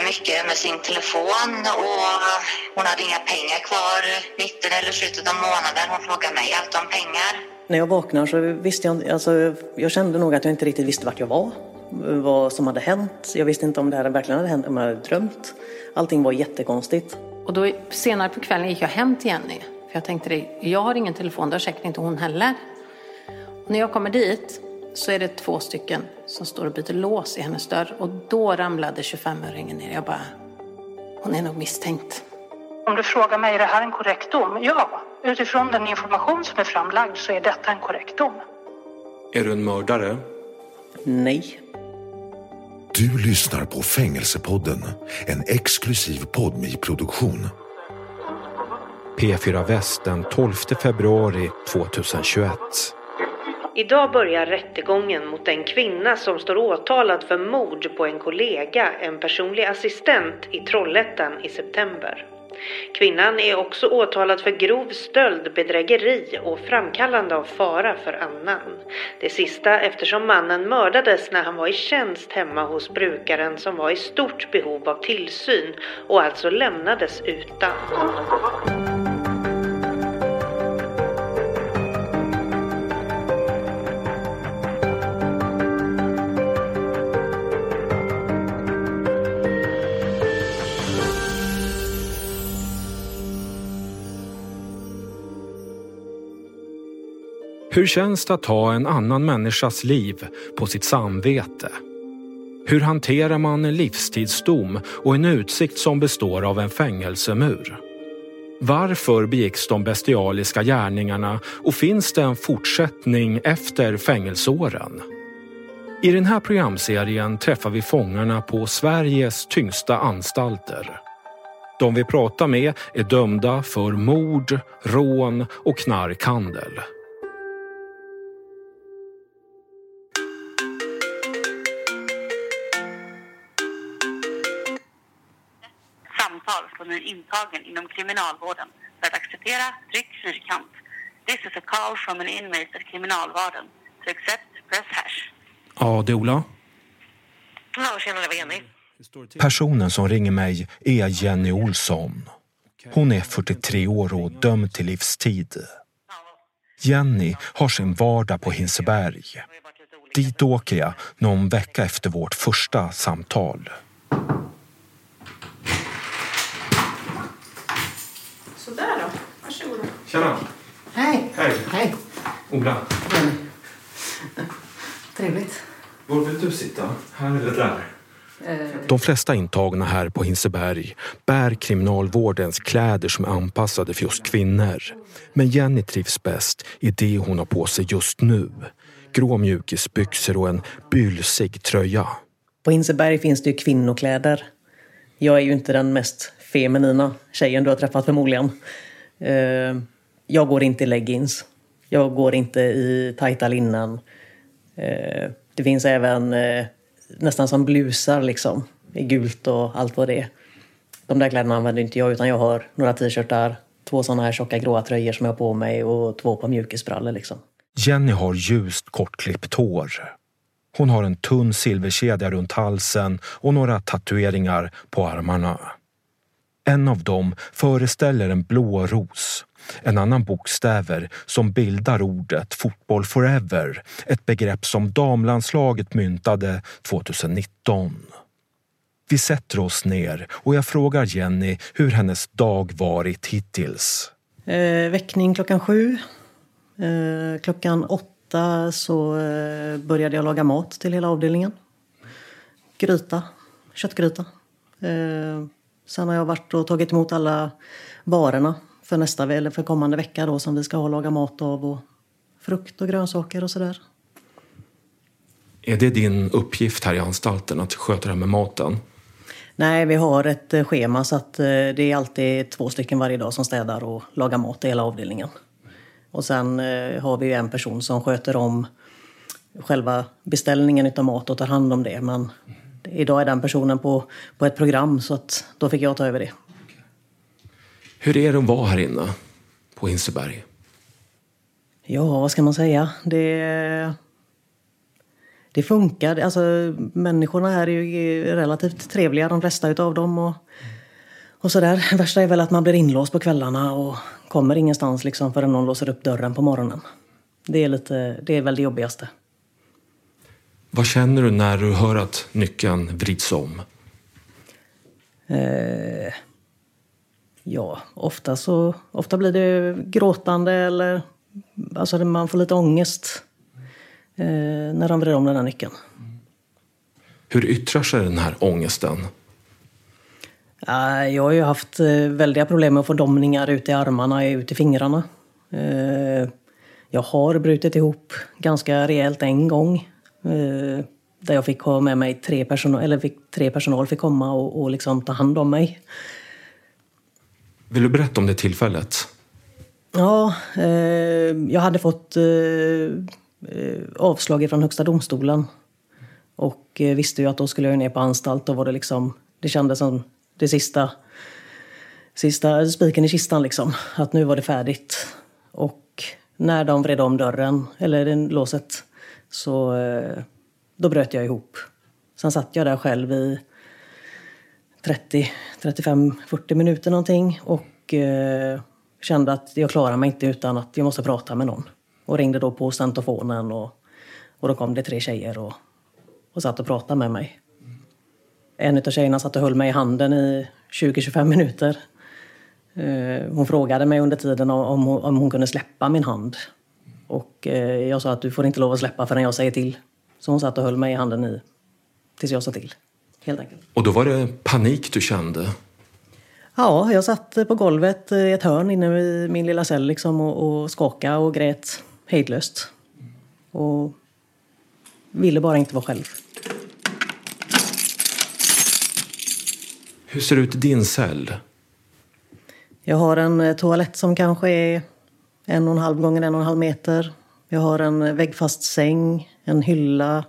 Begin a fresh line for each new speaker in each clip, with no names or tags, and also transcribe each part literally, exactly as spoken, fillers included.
mycket med sin telefon och hon hade inga pengar kvar mitten eller slutet av månaden. Hon frågade mig allt om pengar.
När jag vaknar så visste jag, alltså, jag kände nog att jag inte riktigt visste vart jag var. Vad som hade hänt. Jag visste inte om det här verkligen hade hänt, om jag hade drömt. Allting var jättekonstigt.
Och då senare på kvällen gick jag hem till Jenny. För jag tänkte, det, jag har ingen telefon, det har säkert inte hon heller. Och när jag kommer dit så är det två stycken som står och byter lås i hennes dörr. Och då ramlade tjugofem-öringen ner. Jag bara, hon är nog misstänkt.
Om du frågar mig, är det här en korrekt dom? Ja, utifrån den information som är framlagd så är detta en korrekt dom.
Är du en mördare?
Nej.
Du lyssnar på Fängelsepodden, en exklusiv Podme-produktion.
P fyra Väst den tolfte februari tjugohundratjugoett.
Idag börjar rättegången mot en kvinna som står åtalad för mord på en kollega, en personlig assistent i Trollhättan i september. Kvinnan är också åtalad för grov stöld, bedrägeri och framkallande av fara för annan. Det sista eftersom mannen mördades när han var i tjänst hemma hos brukaren som var i stort behov av tillsyn och alltså lämnades utan.
Hur känns det att ha en annan människas liv på sitt samvete? Hur hanterar man en livstidsdom och en utsikt som består av en fängelsemur? Varför begicks de bestialiska gärningarna och finns det en fortsättning efter fängelseåren? I den här programserien träffar vi fångarna på Sveriges tyngsta anstalter. De vi pratar med är dömda för mord, rån och knarkhandel.
Samtal från en intagen inom kriminalvården för att acceptera tryck fyrkant. This is a call from an inmate at kriminalvården. To accept, press hash.
Ja, det är Ola.
Ja, tjena, det var Jenny.
Personen som ringer mig är Jenny Olsson. Hon är fyrtiotre år och dömd till livstid. Jenny har sin vardag på Hinseberg. Dit åker jag någon vecka efter vårt första samtal.
Sådär då, varsågod.
Tjena.
Hej.
Hej.
Hej.
Ola.
Jenny. Trevligt.
Var vill du sitta? Här eller där? De flesta intagna här på Hinseberg bär kriminalvårdens kläder som är anpassade för just kvinnor. Men Jenny trivs bäst i det hon har på sig just nu. Grå mjukisbyxor och en bylsig tröja.
På Hinseberg finns det ju kvinnokläder. Jag är ju inte den mest feminina tjejen du har träffat förmodligen. Jag går inte i leggings. Jag går inte i tajta linnen. Det finns även nästan som blusar liksom. I gult och allt vad det är. De där kläderna använder inte jag, utan jag har några t-shirtar, två sådana här tjocka gråa tröjor som jag har på mig och två par mjukisbrallor liksom.
Jenny har ljust kortklippt hår. Hon har en tunn silverkedja runt halsen och några tatueringar på armarna. En av dem föreställer en blå ros. En annan bokstäver som bildar ordet fotboll forever. Ett begrepp som damlandslaget myntade tjugonitton. Vi sätter oss ner och jag frågar Jenny hur hennes dag varit hittills.
Eh, väckning klockan sju. Eh, klockan åtta så eh, började jag laga mat till hela avdelningen. Gryta, köttgryta. Eh, sen har jag varit och tagit emot alla varorna för nästa eller för kommande vecka då, som vi ska ha laga mat av, och frukt och grönsaker och sådär.
Är det din uppgift här i anstalten att sköta det här med maten?
Nej, vi har ett schema så att det är alltid två stycken varje dag som städar och lagar mat i hela avdelningen. Och sen har vi ju en person som sköter om själva beställningen utav mat och tar hand om det. Men idag är den personen på, på ett program, så att då fick jag ta över det.
Hur är det att vara här inne på Hinseberg?
Ja, vad ska man säga? Det, det funkar. Alltså, människorna här är ju relativt trevliga, de flesta utav dem. Och, och sådär. Det värsta är väl att man blir inlåst på kvällarna och kommer ingenstans liksom förrän någon låser upp dörren på morgonen. Det är, lite, det är väl det jobbigaste.
Vad känner du när du hör att nyckeln vrids om?
Eh, ja, ofta så ofta blir det gråtande eller alltså man får lite ångest eh, när de vrider om den här nyckeln.
Hur yttrar sig den här ångesten?
Eh, jag har ju haft väldiga problem med att få domningar ut i armarna, ut i fingrarna. Eh, jag har brutit ihop ganska rejält en gång. Eh, där jag fick ha med mig tre personal, eller fick, tre personal fick komma och, och liksom ta hand om mig.
Vill du berätta om det tillfället?
Ja, eh, jag hade fått eh, avslag från högsta domstolen. Och eh, visste ju att då skulle jag ner på anstalt. Då var det liksom, det kändes som det sista, sista spiken i kistan liksom. Att nu var det färdigt. Och när de vred om dörren, eller den låset, så eh, då bröt jag ihop. Sen satt jag där själv i trettio, trettiofem, fyrtio minuter någonting. Och eh, kände att jag klarar mig inte utan att jag måste prata med någon. Och ringde då på stentofonen och, och då kom det tre tjejer och, och satt och pratade med mig. En av tjejerna satt och höll mig i handen i tjugo till tjugofem minuter. Eh, hon frågade mig under tiden om hon, om hon kunde släppa min hand. Och eh, jag sa att du får inte lov att släppa förrän jag säger till. Så hon satt och höll mig i handen i, tills jag sa till. Helt enkelt.
Och då var det panik du kände?
Ja, jag satt på golvet i ett hörn inne i min lilla cell liksom och, och skakade och grät hejdlöst. Och ville bara inte vara själv.
Hur ser det ut i din cell?
Jag har en toalett som kanske är en och en halv gånger en och en halv meter. Jag har en väggfast säng, en hylla,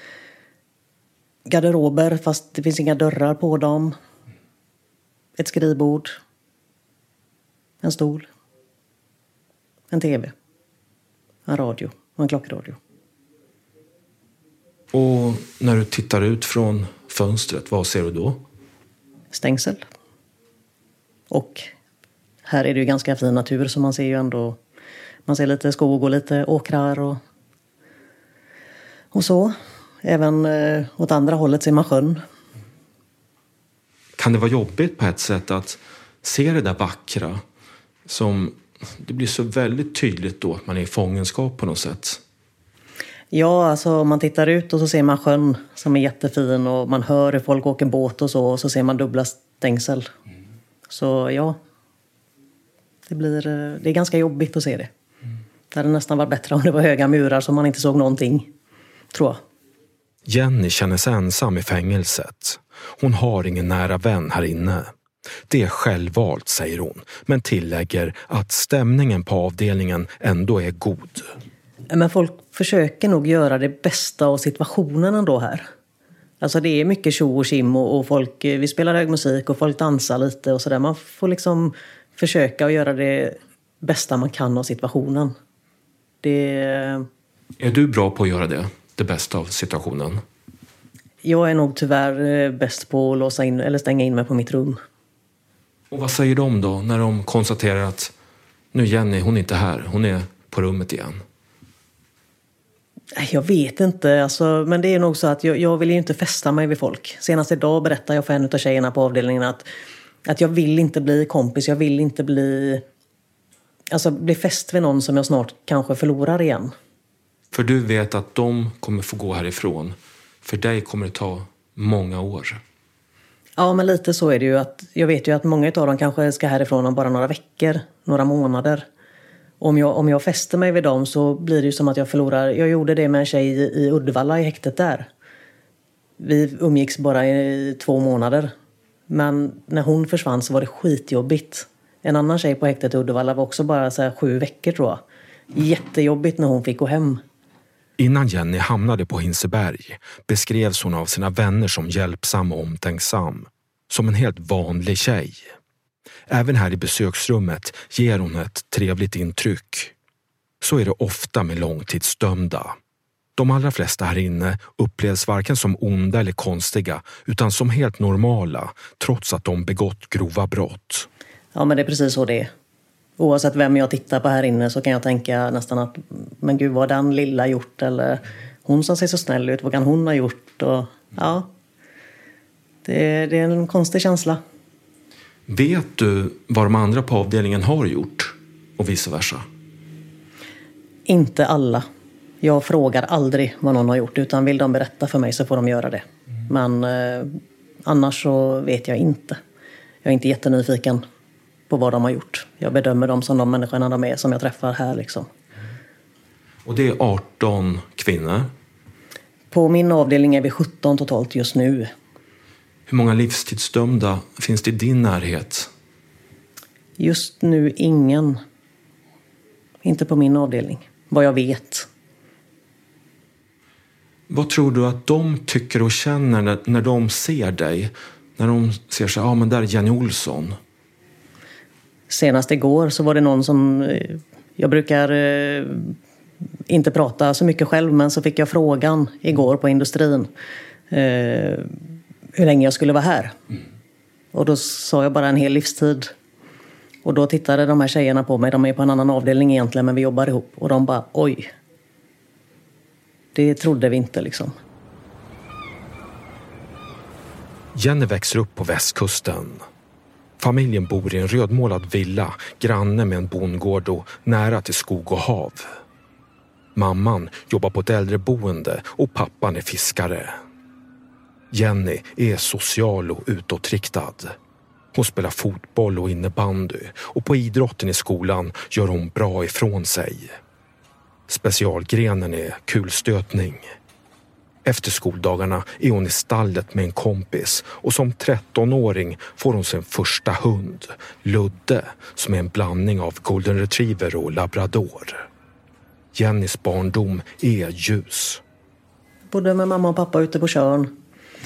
garderober fast det finns inga dörrar på dem. Ett skrivbord, en stol, en tv, en radio och en klockradio.
Och när du tittar ut från fönstret, vad ser du då?
Stängsel. Och här är det ju ganska fin natur så man ser ju ändå, man ser lite skog och lite åkrar och, och så. Även eh, åt andra hållet ser man sjön.
Kan det vara jobbigt på ett sätt att se det där vackra som det blir så väldigt tydligt då att man är i fångenskap på något sätt?
Ja, alltså om man tittar ut och så ser man sjön som är jättefin och man hör hur folk åker båt och så och så ser man dubbla stängsel. Mm. Så ja, det, blir, det är ganska jobbigt att se det. Mm. Det hade nästan varit bättre om det var höga murar så man inte såg någonting, tror jag.
Jenny känner sig ensam i fängelset. Hon har ingen nära vän här inne. Det är självvalt, säger hon, men tillägger att stämningen på avdelningen ändå är god.
Men folk försöker nog göra det bästa av situationen ändå här. Alltså det är mycket tjo och kim och, och folk, vi spelar hög musik och folk dansar lite och sådär. Man får liksom försöka att göra det bästa man kan av situationen. Det...
Är du bra på att göra det? Det bästa av situationen?
Jag är nog tyvärr bäst på att låsa in eller stänga in mig på mitt rum.
Och vad säger de då när de konstaterar att nu Jenny, hon är inte här, hon är på rummet igen?
Jag vet inte, alltså, men det är nog så att jag, jag vill ju inte fästa mig vid folk. Senast idag berättade jag för en av tjejerna på avdelningen att, att jag vill inte bli kompis, jag vill inte bli, alltså, bli fäst vid någon som jag snart kanske förlorar igen.
För du vet att de kommer få gå härifrån. För dig kommer det ta många år.
Ja, men lite så är det ju. Att jag vet ju att många av dem kanske ska härifrån om bara några veckor, några månader. Om jag, om jag fäster mig vid dem så blir det ju som att jag förlorar. Jag gjorde det med en tjej i, i Uddevalla i häktet där. Vi umgicks bara i två månader. Men när hon försvann så var det skitjobbigt. En annan tjej på häktet i Uddevalla var också bara så här sju veckor tror jag. Jättejobbigt när hon fick gå hem.
Innan Jenny hamnade på Hinseberg beskrevs hon av sina vänner som hjälpsam och omtänksam. Som en helt vanlig tjej. Även här i besöksrummet ger hon ett trevligt intryck. Så är det ofta med långtidsdömda. De allra flesta här inne upplevs varken som onda eller konstiga utan som helt normala trots att de begått grova brott.
Ja, men det är precis så det är. Oavsett vem jag tittar på här inne så kan jag tänka nästan att men gud, vad den lilla gjort, eller hon som ser så snäll ut, vad kan hon ha gjort? Och, ja, det, det är en konstig känsla.
Vet du vad de andra på avdelningen har gjort och vice versa?
Inte alla. Jag frågar aldrig vad någon har gjort, utan vill de berätta för mig så får de göra det. Mm. Men eh, annars så vet jag inte. Jag är inte jättenyfiken på vad de har gjort. Jag bedömer dem som de människorna de är som jag träffar här liksom.
Och det är arton kvinnor?
På min avdelning är vi sjutton totalt just nu.
Hur många livstidsdömda finns det i din närhet?
Just nu ingen. Inte på min avdelning. Vad jag vet.
Vad tror du att de tycker och känner när, när de ser dig? När de ser sig, ja ah, men där är Jenny Olsson.
Senast igår så var det någon som, jag brukar eh, inte prata så mycket själv, men så fick jag frågan igår på industrin eh, hur länge jag skulle vara här. Mm. Och då sa jag bara en hel livstid. Och då tittade de här tjejerna på mig, de är på en annan avdelning egentligen men vi jobbar ihop. Och de bara, oj. Det trodde vi inte liksom.
Jenny växer upp på västkusten. Familjen bor i en rödmålad villa, granne med en bondgård och nära till skog och hav. Mamman jobbar på ett äldreboende och pappan är fiskare. Jenny är social och utåtriktad. Hon spelar fotboll och innebandy och på idrotten i skolan gör hon bra ifrån sig. Specialgrenen är kulstötning. Efter skoldagarna är hon i stallet med en kompis och som trettonåring får hon sin första hund, Ludde, som är en blandning av golden retriever och labrador. Jennys barndom är ljus.
Bodde med mamma och pappa ute på Tjörn.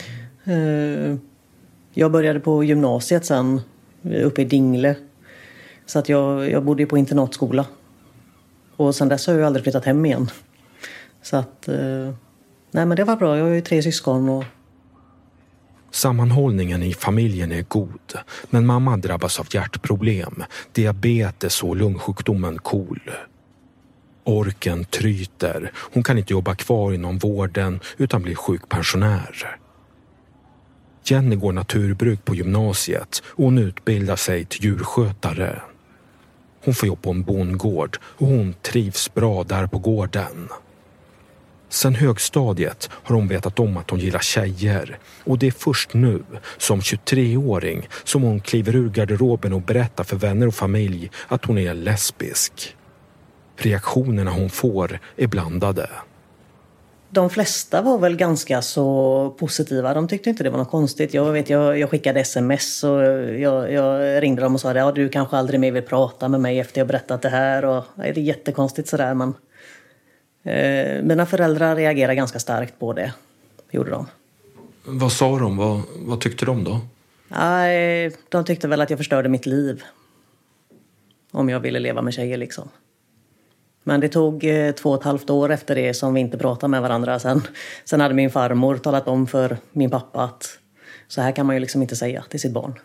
Jag började på gymnasiet sen uppe i Dingle. Så att jag, jag bodde på internatskola. Och sen dess har jag aldrig flyttat hem igen. Så att, eh, nej men det var bra. Jag har ju tre syskon och...
Sammanhållningen i familjen är god. Men mamma drabbas av hjärtproblem, diabetes och lungsjukdomen KOL. Orken tryter. Hon kan inte jobba kvar inom vården utan blir sjukpensionär. Jenny går naturbruk på gymnasiet och hon utbildar sig till djurskötare. Hon får jobb på en bondgård och hon trivs bra där på gården. Sen högstadiet har hon vetat om att hon gillar tjejer och det är först nu som tjugotreåring som hon kliver ur garderoben och berättar för vänner och familj att hon är lesbisk. Reaktionerna hon får är blandade.
De flesta var väl ganska så positiva. De tyckte inte det var något konstigt. Jag vet, jag, jag skickade sms och jag, jag ringde dem och sa att ja, du kanske aldrig mer vill prata med mig efter jag berättat det här. Och, ja, det är jättekonstigt sådär, men eh, mina föräldrar reagerade ganska starkt på det. Gjorde de.
Vad sa de? Vad, vad tyckte de då?
Ja, de tyckte väl att jag förstörde mitt liv. Om jag ville leva med tjejer liksom. Men det tog eh, två och ett halvt år efter det som vi inte pratade med varandra. Sen, sen hade min farmor talat om för min pappa att så här kan man ju liksom inte säga till sitt barn.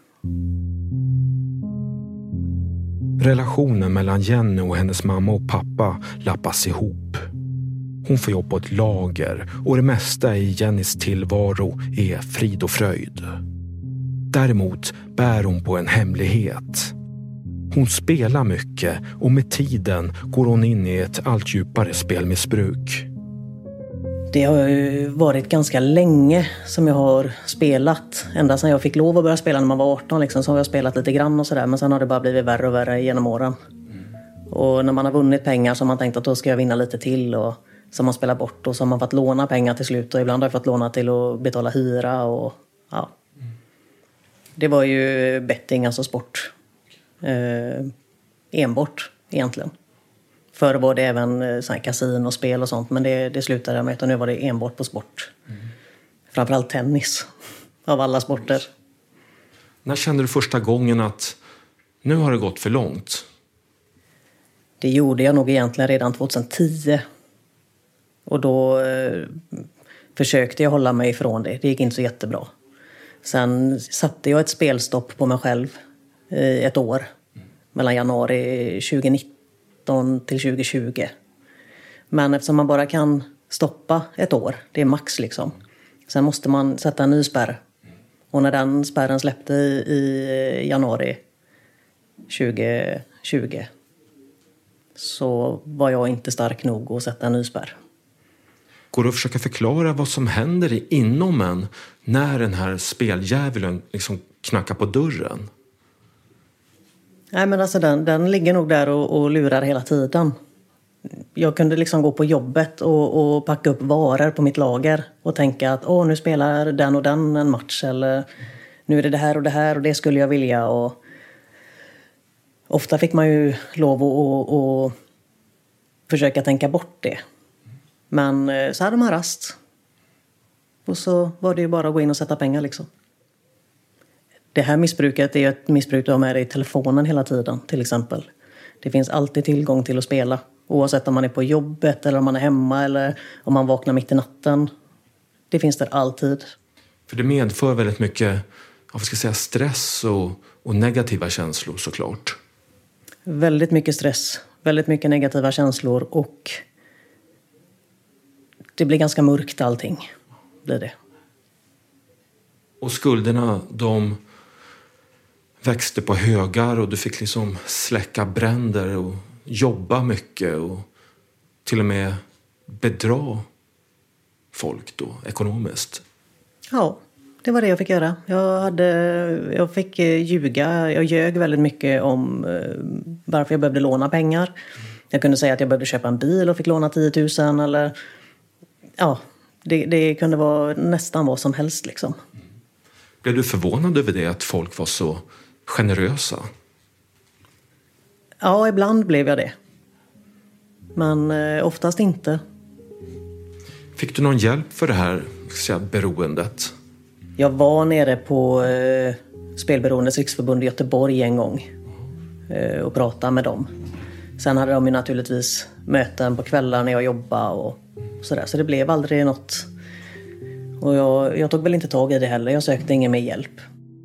Relationen mellan Jenny och hennes mamma och pappa lappas ihop. Hon får jobb på ett lager och det mesta i Jennys tillvaro är frid och fröjd. Däremot bär hon på en hemlighet. Hon spelar mycket och med tiden går hon in i ett allt djupare spelmissbruk.
Det har ju varit ganska länge som jag har spelat. Ända sedan jag fick lov att börja spela när man var arton liksom, så har jag spelat lite grann och sådär. Men sen har det bara blivit värre och värre genom åren. Mm. Och när man har vunnit pengar så har man tänkt att då ska jag vinna lite till. Och så har man spelat bort och så har man fått låna pengar till slut. Och ibland har jag fått låna till att betala hyra och ja. Mm. Det var ju betting, alltså sport. Eh, enbart egentligen. Förr var det även eh, kasino och spel och sånt, men det, det slutade jag med och nu var det enbart på sport. Mm. Framförallt tennis av alla sporter.
När kände du första gången att nu har det gått för långt?
Det gjorde jag nog egentligen redan tjugohundratio. Och då eh, försökte jag hålla mig ifrån det. Det gick inte så jättebra. Sen satte jag ett spelstopp på mig själv i ett år. Mellan januari tjugonitton till tjugohundratjugo. Men eftersom man bara kan stoppa ett år, det är max liksom. Sen måste man sätta en ny spärr. Och när den spärren släppte i, i januari tjugohundratjugo så var jag inte stark nog att sätta en ny spärr.
Går det att försöka förklara vad som händer inom en när den här speldjävulen liksom knackar på dörren?
Nej, men alltså den, den ligger nog där och, och lurar hela tiden. Jag kunde liksom gå på jobbet och, och packa upp varor på mitt lager och tänka att åh, nu spelar den och den en match, eller nu är det det här och det här och det skulle jag vilja. Och ofta fick man ju lov att, att, att försöka tänka bort det. Men så hade man rast. Och så var det ju bara att gå in och sätta pengar liksom. Det här missbruket är ju ett missbruk du har med dig i telefonen hela tiden, till exempel. Det finns alltid tillgång till att spela. Oavsett om man är på jobbet eller om man är hemma eller om man vaknar mitt i natten. Det finns där alltid.
För det medför väldigt mycket, vad ska jag säga, stress och, och negativa känslor såklart.
Väldigt mycket stress. Väldigt mycket negativa känslor och det blir ganska mörkt allting. Blir det.
Och skulderna, de växte på högar och du fick liksom släcka bränder och jobba mycket och till och med bedra folk då ekonomiskt.
Ja, det var det jag fick göra. Jag, hade, jag fick ljuga, jag ljög väldigt mycket om varför jag behövde låna pengar. Jag kunde säga att jag behövde köpa en bil och fick låna tio tusen eller ja, det, det kunde vara nästan vad som helst liksom.
Blev du förvånad över det, att folk var så generösa?
Ja, ibland blev jag det. Men eh, oftast inte.
Fick du någon hjälp för det här, ska säga, beroendet?
Jag var nere på eh, Spelberoendes riksförbund i Göteborg en gång. Eh, och pratade med dem. Sen hade de ju naturligtvis möten på kvällar när jag jobbade och sådär. Så det blev aldrig något. Och jag, jag tog väl inte tag i det heller. Jag sökte ingen med hjälp.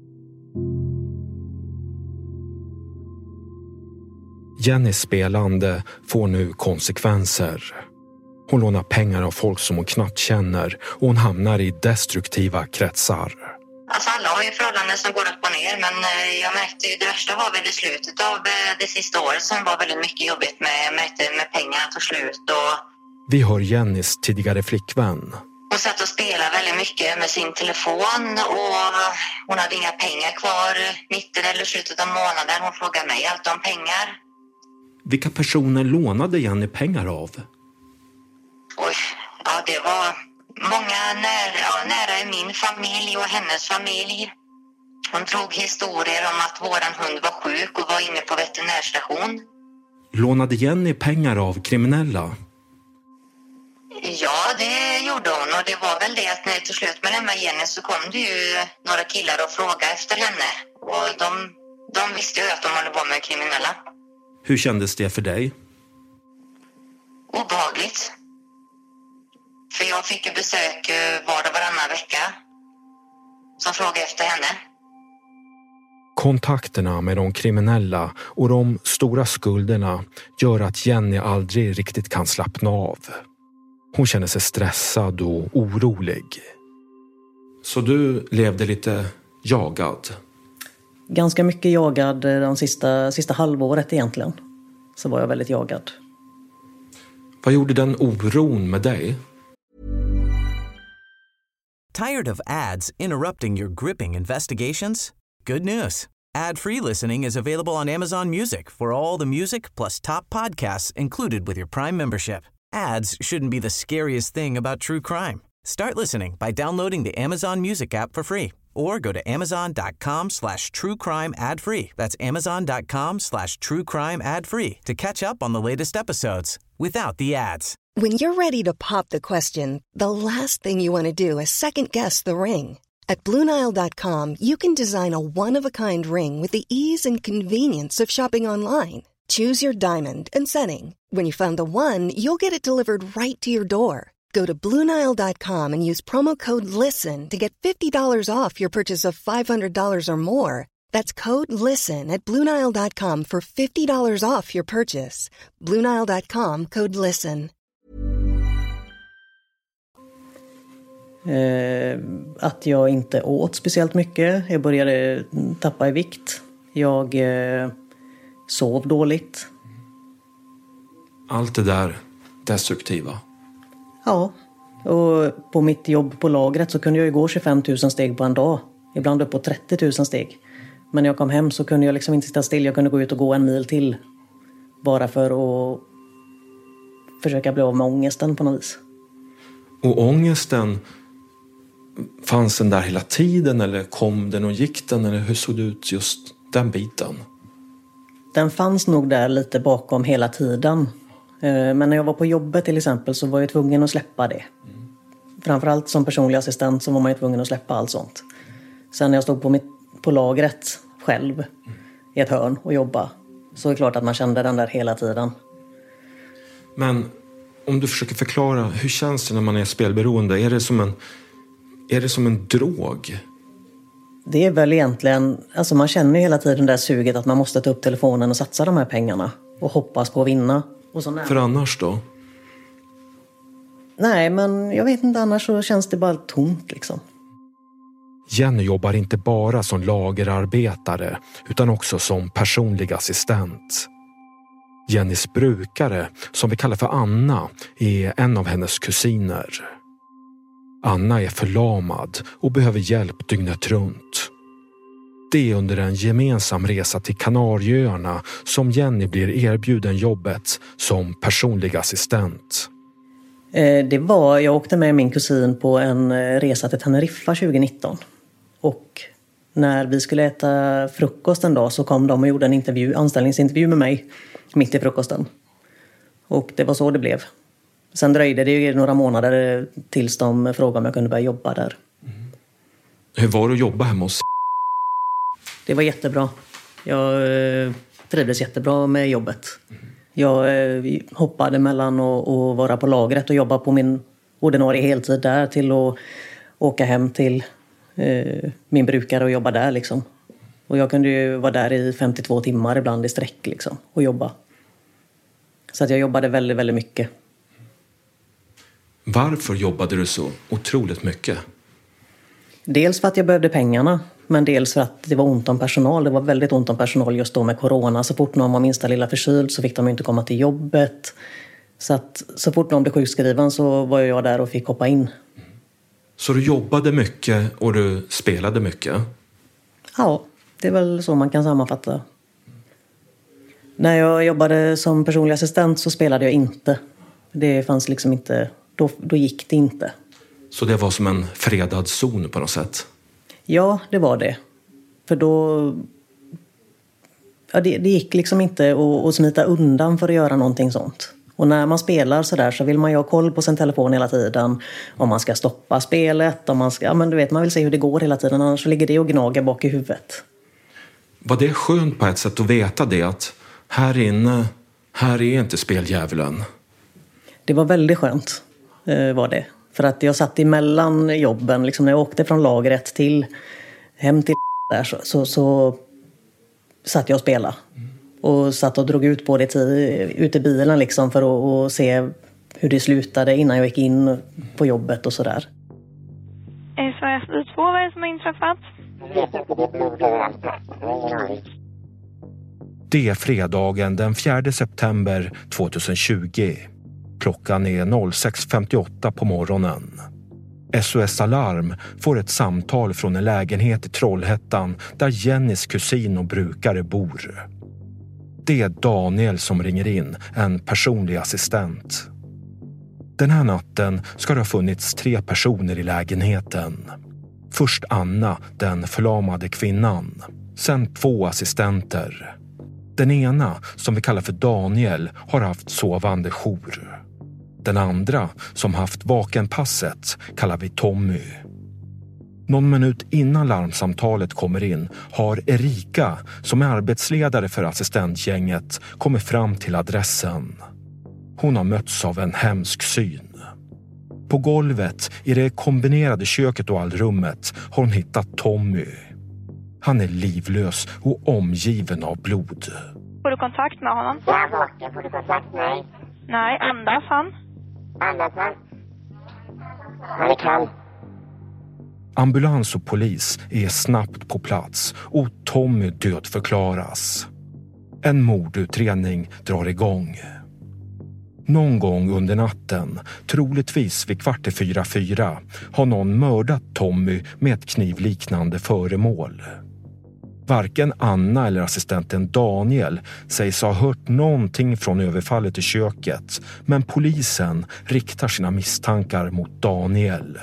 Jennys spelande får nu konsekvenser. Hon lånar pengar av folk som hon knappt känner och hon hamnar i destruktiva kretsar.
Alltså alla har ju förhållanden som går upp och ner, men jag märkte ju det värsta var väl i slutet av det sista året som var väldigt mycket jobbigt med, jag märkte med pengarna tog slut och...
Vi hör Jennys tidigare flickvän.
Hon satt och spelade väldigt mycket med sin telefon och hon hade inga pengar kvar mitten eller slutet av månaden. Hon frågade mig allt om pengar.
Vilka personer lånade Jenny pengar av?
Oj, ja det var många nära, ja, nära i min familj och hennes familj. Hon drog historier om att våran hund var sjuk och var inne på veterinärstation.
Lånade Jenny pengar av kriminella?
Ja, det gjorde hon och det var väl det att när det tog slut med den med Jenny så kom det ju några killar och frågade efter henne. Och de, de visste ju att de håller på med kriminella.
Hur kändes det för dig?
Obehagligt. För jag fick ju besök var och varannan vecka som frågade efter henne.
Kontakterna med de kriminella och de stora skulderna gör att Jenny aldrig riktigt kan slappna av. Hon känner sig stressad och orolig. Så du levde lite jagad?
Ganska mycket jagad de sista, sista halvåret egentligen. Så var jag väldigt jagad.
Vad gjorde den oron med dig?
Tired of ads interrupting your gripping investigations? Good news. Ad-free listening is available on Amazon Music for all the music plus top podcasts included with your Prime membership. Ads shouldn't be the scariest thing about true crime. Start listening by downloading the Amazon Music app for free or go to amazon.com slash true crime ad free. That's amazon.com slash true crime ad free to catch up on the latest episodes without the ads.
When you're ready to pop the question, the last thing you want to do is second guess the ring. At Blue Nile dot com, you can design a one-of-a-kind ring with the ease and convenience of shopping online. Choose your diamond and setting. When you find the one, you'll get it delivered right to your door. Go to Blue Nile dot com and use promo code LISTEN to get fifty dollars off your purchase of five hundred dollars or more. That's code LISTEN at Blue Nile dot com for fifty dollars off your purchase. Blue Nile dot com, code LISTEN.
Eh, att jag inte åt speciellt mycket. Jag började tappa i vikt. Jag eh, sov dåligt.
Allt det där destruktiva.
Ja, och på mitt jobb på lagret så kunde jag ju gå tjugofem tusen steg på en dag. Ibland upp på trettio tusen steg. Men när jag kom hem så kunde jag liksom inte sitta still. Jag kunde gå ut och gå en mil till. Bara för att försöka bli av med ångesten på något vis.
Och ångesten, fanns den där hela tiden eller kom den och gick den? Eller hur såg det ut just den biten?
Den fanns nog där lite bakom hela tiden. Men när jag var på jobbet till exempel så var jag tvungen att släppa det. Mm. Framförallt som personlig assistent så var man ju tvungen att släppa allt sånt. Sen när jag stod på, mitt, på lagret själv mm. i ett hörn och jobba så är det klart att man kände den där hela tiden.
Men om du försöker förklara, hur känns det när man är spelberoende? Är det som en, är det som en drog?
Det är väl egentligen, alltså man känner ju hela tiden det där suget att man måste ta upp telefonen och satsa de här pengarna och hoppas på att vinna. Och så
För annars då?
Nej, men jag vet inte, annars så känns det bara tomt liksom.
Jenny jobbar inte bara som lagerarbetare utan också som personlig assistent. Jennys brukare, som vi kallar för Anna, är en av hennes kusiner. Anna är förlamad och behöver hjälp dygnet runt. Det är under en gemensam resa till Kanarieöarna som Jenny blir erbjuden jobbet som personlig assistent.
Det var, jag åkte med min kusin på en resa till Teneriffa tjugonitton. Och när vi skulle äta frukost en dag så kom de och gjorde en intervju, anställningsintervju med mig mitt i frukosten. Och det var så det blev. Sen dröjde det ju några månader tills de frågade om jag kunde börja jobba där.
Mm. Hur var det att jobba hemma hos?
Det var jättebra. Jag eh, trivdes jättebra med jobbet. Mm. Jag eh, hoppade mellan att vara på lagret och jobba på min ordinarie heltid där till att åka hem till eh, min brukare och jobba där liksom. Och jag kunde ju vara där i femtiotvå timmar ibland i sträck liksom och jobba. Så att jag jobbade väldigt, väldigt mycket.
Varför jobbade du så otroligt mycket?
Dels för att jag behövde pengarna, men dels för att det var ont om personal. Det var väldigt ont om personal just då med corona. Så fort någon var minsta lilla förkyld så fick de inte komma till jobbet. Så att så fort någon blev sjukskriven så var jag där och fick hoppa in.
Så du jobbade mycket och du spelade mycket?
Ja, det är väl så man kan sammanfatta. När jag jobbade som personlig assistent så spelade jag inte. Det fanns liksom inte, då, då gick det inte.
Så det var som en fredad zon på något sätt?
Ja, det var det. För då... Ja, det, det gick liksom inte att, att smita undan för att göra någonting sånt. Och när man spelar så där så vill man ju ha koll på sin telefon hela tiden. Om man ska stoppa spelet, om man ska... Ja, men du vet, man vill se hur det går hela tiden. Annars så ligger det och gnagar bak i huvudet.
Var det skönt på ett sätt att veta det? Att här inne, här är inte speldjävulen?
Det var väldigt skönt, var det. För att jag satt emellan jobben, liksom när jag åkte från lagret till hem till där så, så, så satt jag och spelade. Mm. Och satt och drog ut på det tid, ut i bilen liksom för att och se hur det slutade innan jag gick in på jobbet och sådär.
S O S U två, vad är det som har inträffat?
Det är fredagen den fjärde september tjugohundratjugo. Klockan är sex femtioåtta på morgonen. S O S Alarm får ett samtal från en lägenhet i Trollhättan där Jennys kusin och brukare bor. Det är Daniel som ringer in, en personlig assistent. Den här natten ska det ha funnits tre personer i lägenheten. Först Anna, den förlamade kvinnan. Sen två assistenter. Den ena, som vi kallar för Daniel, har haft sovande jour. Den andra, som haft vakenpasset, kallar vi Tommy. Någon minut innan larmsamtalet kommer in har Erika, som är arbetsledare för assistentgänget, kommit fram till adressen. Hon har mötts av en hemsk syn. På golvet i det kombinerade köket och allrummet har hon hittat Tommy. Han är livlös och omgiven av blod.
Får du kontakt med honom?
Jag är vaken. Får du kontakt med mig?
Nej, andas han?
Andas han? Han är kall.
Ambulans och polis är snabbt på plats och Tommy dödförklaras. En mordutredning drar igång. Någon gång under natten, troligtvis vid kvart i fyra fyra, har någon mördat Tommy med ett knivliknande föremål. Varken Anna eller assistenten Daniel sägs ha hört någonting från överfallet i köket, men polisen riktar sina misstankar mot Daniel.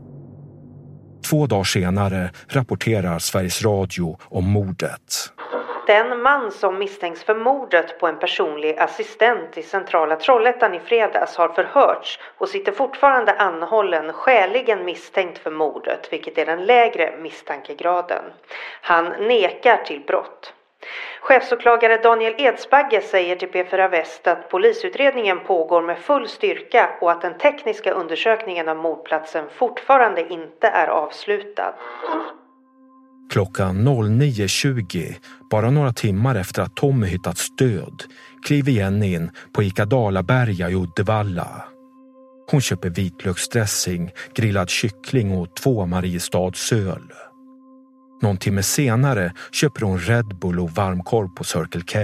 Två dagar senare rapporterar Sveriges Radio om mordet.
Den man som misstänks för mordet på en personlig assistent i centrala Trollhättan i fredags har förhörts och sitter fortfarande anhållen skäligen misstänkt för mordet, vilket är den lägre misstankegraden. Han nekar till brott. Chefsåklagare Daniel Edsbagge säger till P fyra Väst att polisutredningen pågår med full styrka och att den tekniska undersökningen av mordplatsen fortfarande inte är avslutad.
Klockan nio tjugo, bara några timmar efter att Tommy hittats död, kliver Jenny in på Ica Dalaberga i Uddevalla. Hon köper vitlöksdressing, grillad kyckling och två Mariestadsöl. Någon timme senare köper hon Red Bull och varmkorv på Circle K.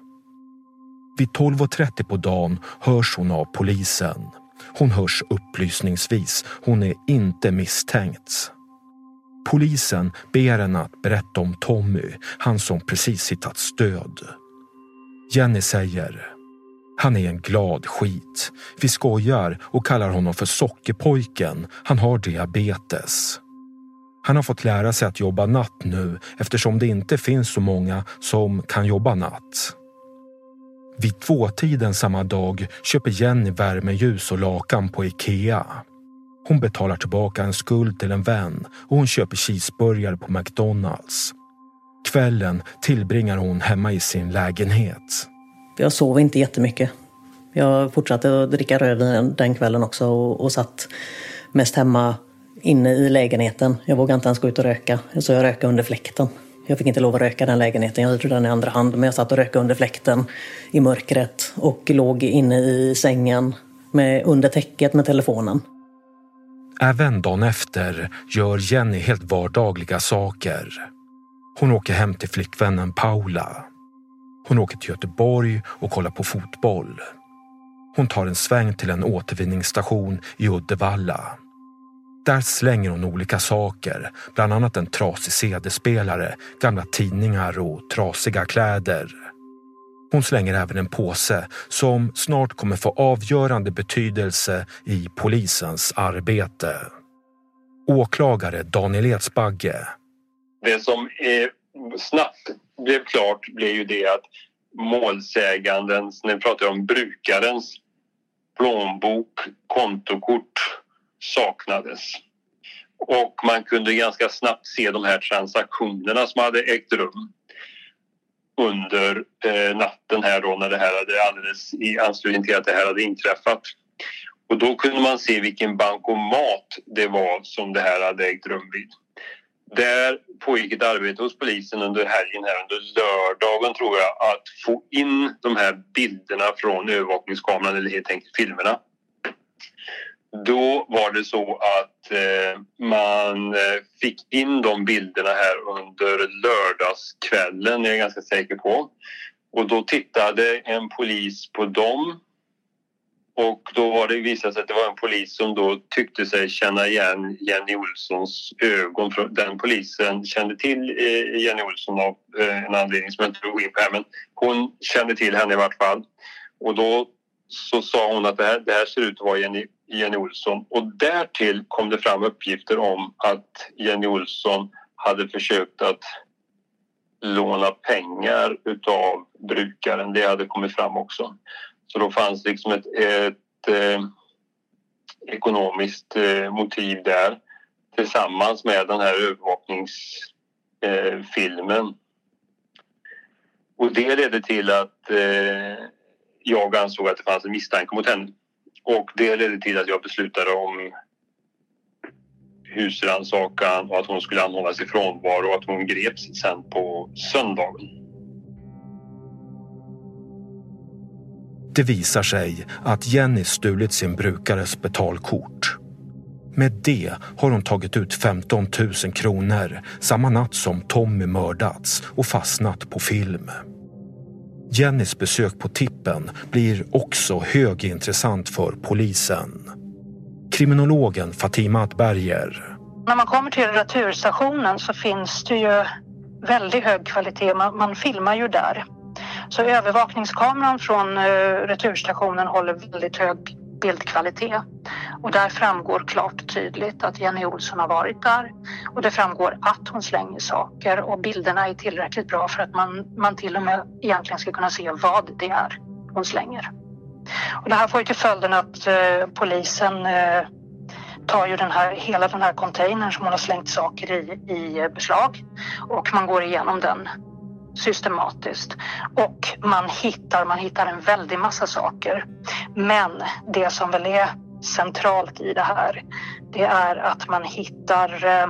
Vid tolv och trettio på dagen hörs hon av polisen. Hon hörs upplysningsvis, hon är inte misstänkt. Polisen ber henne att berätta om Tommy, han som precis hittats död. Jenny säger: han är en glad skit. Vi skojar och kallar honom för sockerpojken. Han har diabetes. Han har fått lära sig att jobba natt nu eftersom det inte finns så många som kan jobba natt. Vid tvåtiden samma dag köper Jenny värmeljus och lakan på Ikea. Hon betalar tillbaka en skuld till en vän och hon köper cheeseburgare på McDonalds. Kvällen tillbringar hon hemma i sin lägenhet.
Jag sov inte jättemycket. Jag fortsatte att dricka rödvin den kvällen också och, och satt mest hemma inne i lägenheten. Jag vågade inte ens gå ut och röka, så jag rökade under fläkten. Jag fick inte lov att röka den lägenheten, jag hyrde den i andra hand, men jag satt och rökade under fläkten i mörkret och låg inne i sängen med under täcket med telefonen.
Även dagen efter gör Jenny helt vardagliga saker. Hon åker hem till flickvännen Paula. Hon åker till Göteborg och kollar på fotboll. Hon tar en sväng till en återvinningsstation i Uddevalla. Där slänger hon olika saker, bland annat en trasig C D-spelare, gamla tidningar och trasiga kläder. Hon slänger även en påse som snart kommer få avgörande betydelse i polisens arbete. Åklagare Daniel Edsbagge.
Det som är snabbt blev klart blev ju det att målsägandens, när vi pratar om brukarens plånbok, kontokort saknades. Och man kunde ganska snabbt se de här transaktionerna som hade ägt rum under eh, natten här då, när det här hade alldeles i anslutning till att det här hade inträffat. Och då kunde man se vilken bankomat det var som det här hade ägt rum vid. Där pågick ett arbete hos polisen under helgen här, under lördagen tror jag, att få in de här bilderna från övervakningskameran, eller helt enkelt filmerna. Då var det så att eh, man fick in de bilderna här under lördagskvällen, är jag ganska säker på. Och då tittade en polis på dem. Och då var det visat sig att det var en polis som då tyckte sig känna igen Jenny Olssons ögon. Den polisen kände till eh, Jenny Olsson av eh, en anledning som jag inte drog in på här. Men hon kände till henne i vart fall. Och då så sa hon att det här, det här ser ut att vara Jenny, Jenny Olsson. Och därtill kom det fram uppgifter om att Jenny Olsson hade försökt att låna pengar utav brukaren. Det hade kommit fram också. Så då fanns liksom ett, ett eh, ekonomiskt eh, motiv där tillsammans med den här övervakningsfilmen. Eh, och det ledde till att eh, jag ansåg att det fanns en misstanke mot henne. Och det ledde till att jag beslutade om husrannsakan och att hon skulle anhållas i frånvaro och att hon greps sen på söndagen.
Det visar sig att Jenny stulit sin brukares betalkort. Med det har hon tagit ut femton tusen kronor samma natt som Tommy mördats och fastnat på film. Jennys besök på tippen blir också högintressant för polisen. Kriminologen Fatima Atberger.
När man kommer till returstationen så finns det ju väldigt hög kvalitet. Man, man filmar ju där. Så övervakningskameran från uh, returstationen håller väldigt hög bildkvalitet. Och där framgår klart och tydligt att Jenny Olsson har varit där. Och det framgår att hon slänger saker. Och bilderna är tillräckligt bra för att man, man till och med egentligen ska kunna se vad det är hon slänger. Och det här får ju till följden att uh, polisen uh, tar ju den här, hela den här containern som hon har slängt saker i, i beslag. Och man går igenom den systematiskt. Och man hittar, man hittar en väldig massa saker. Men det som väl är centralt i det här, det är att man hittar eh,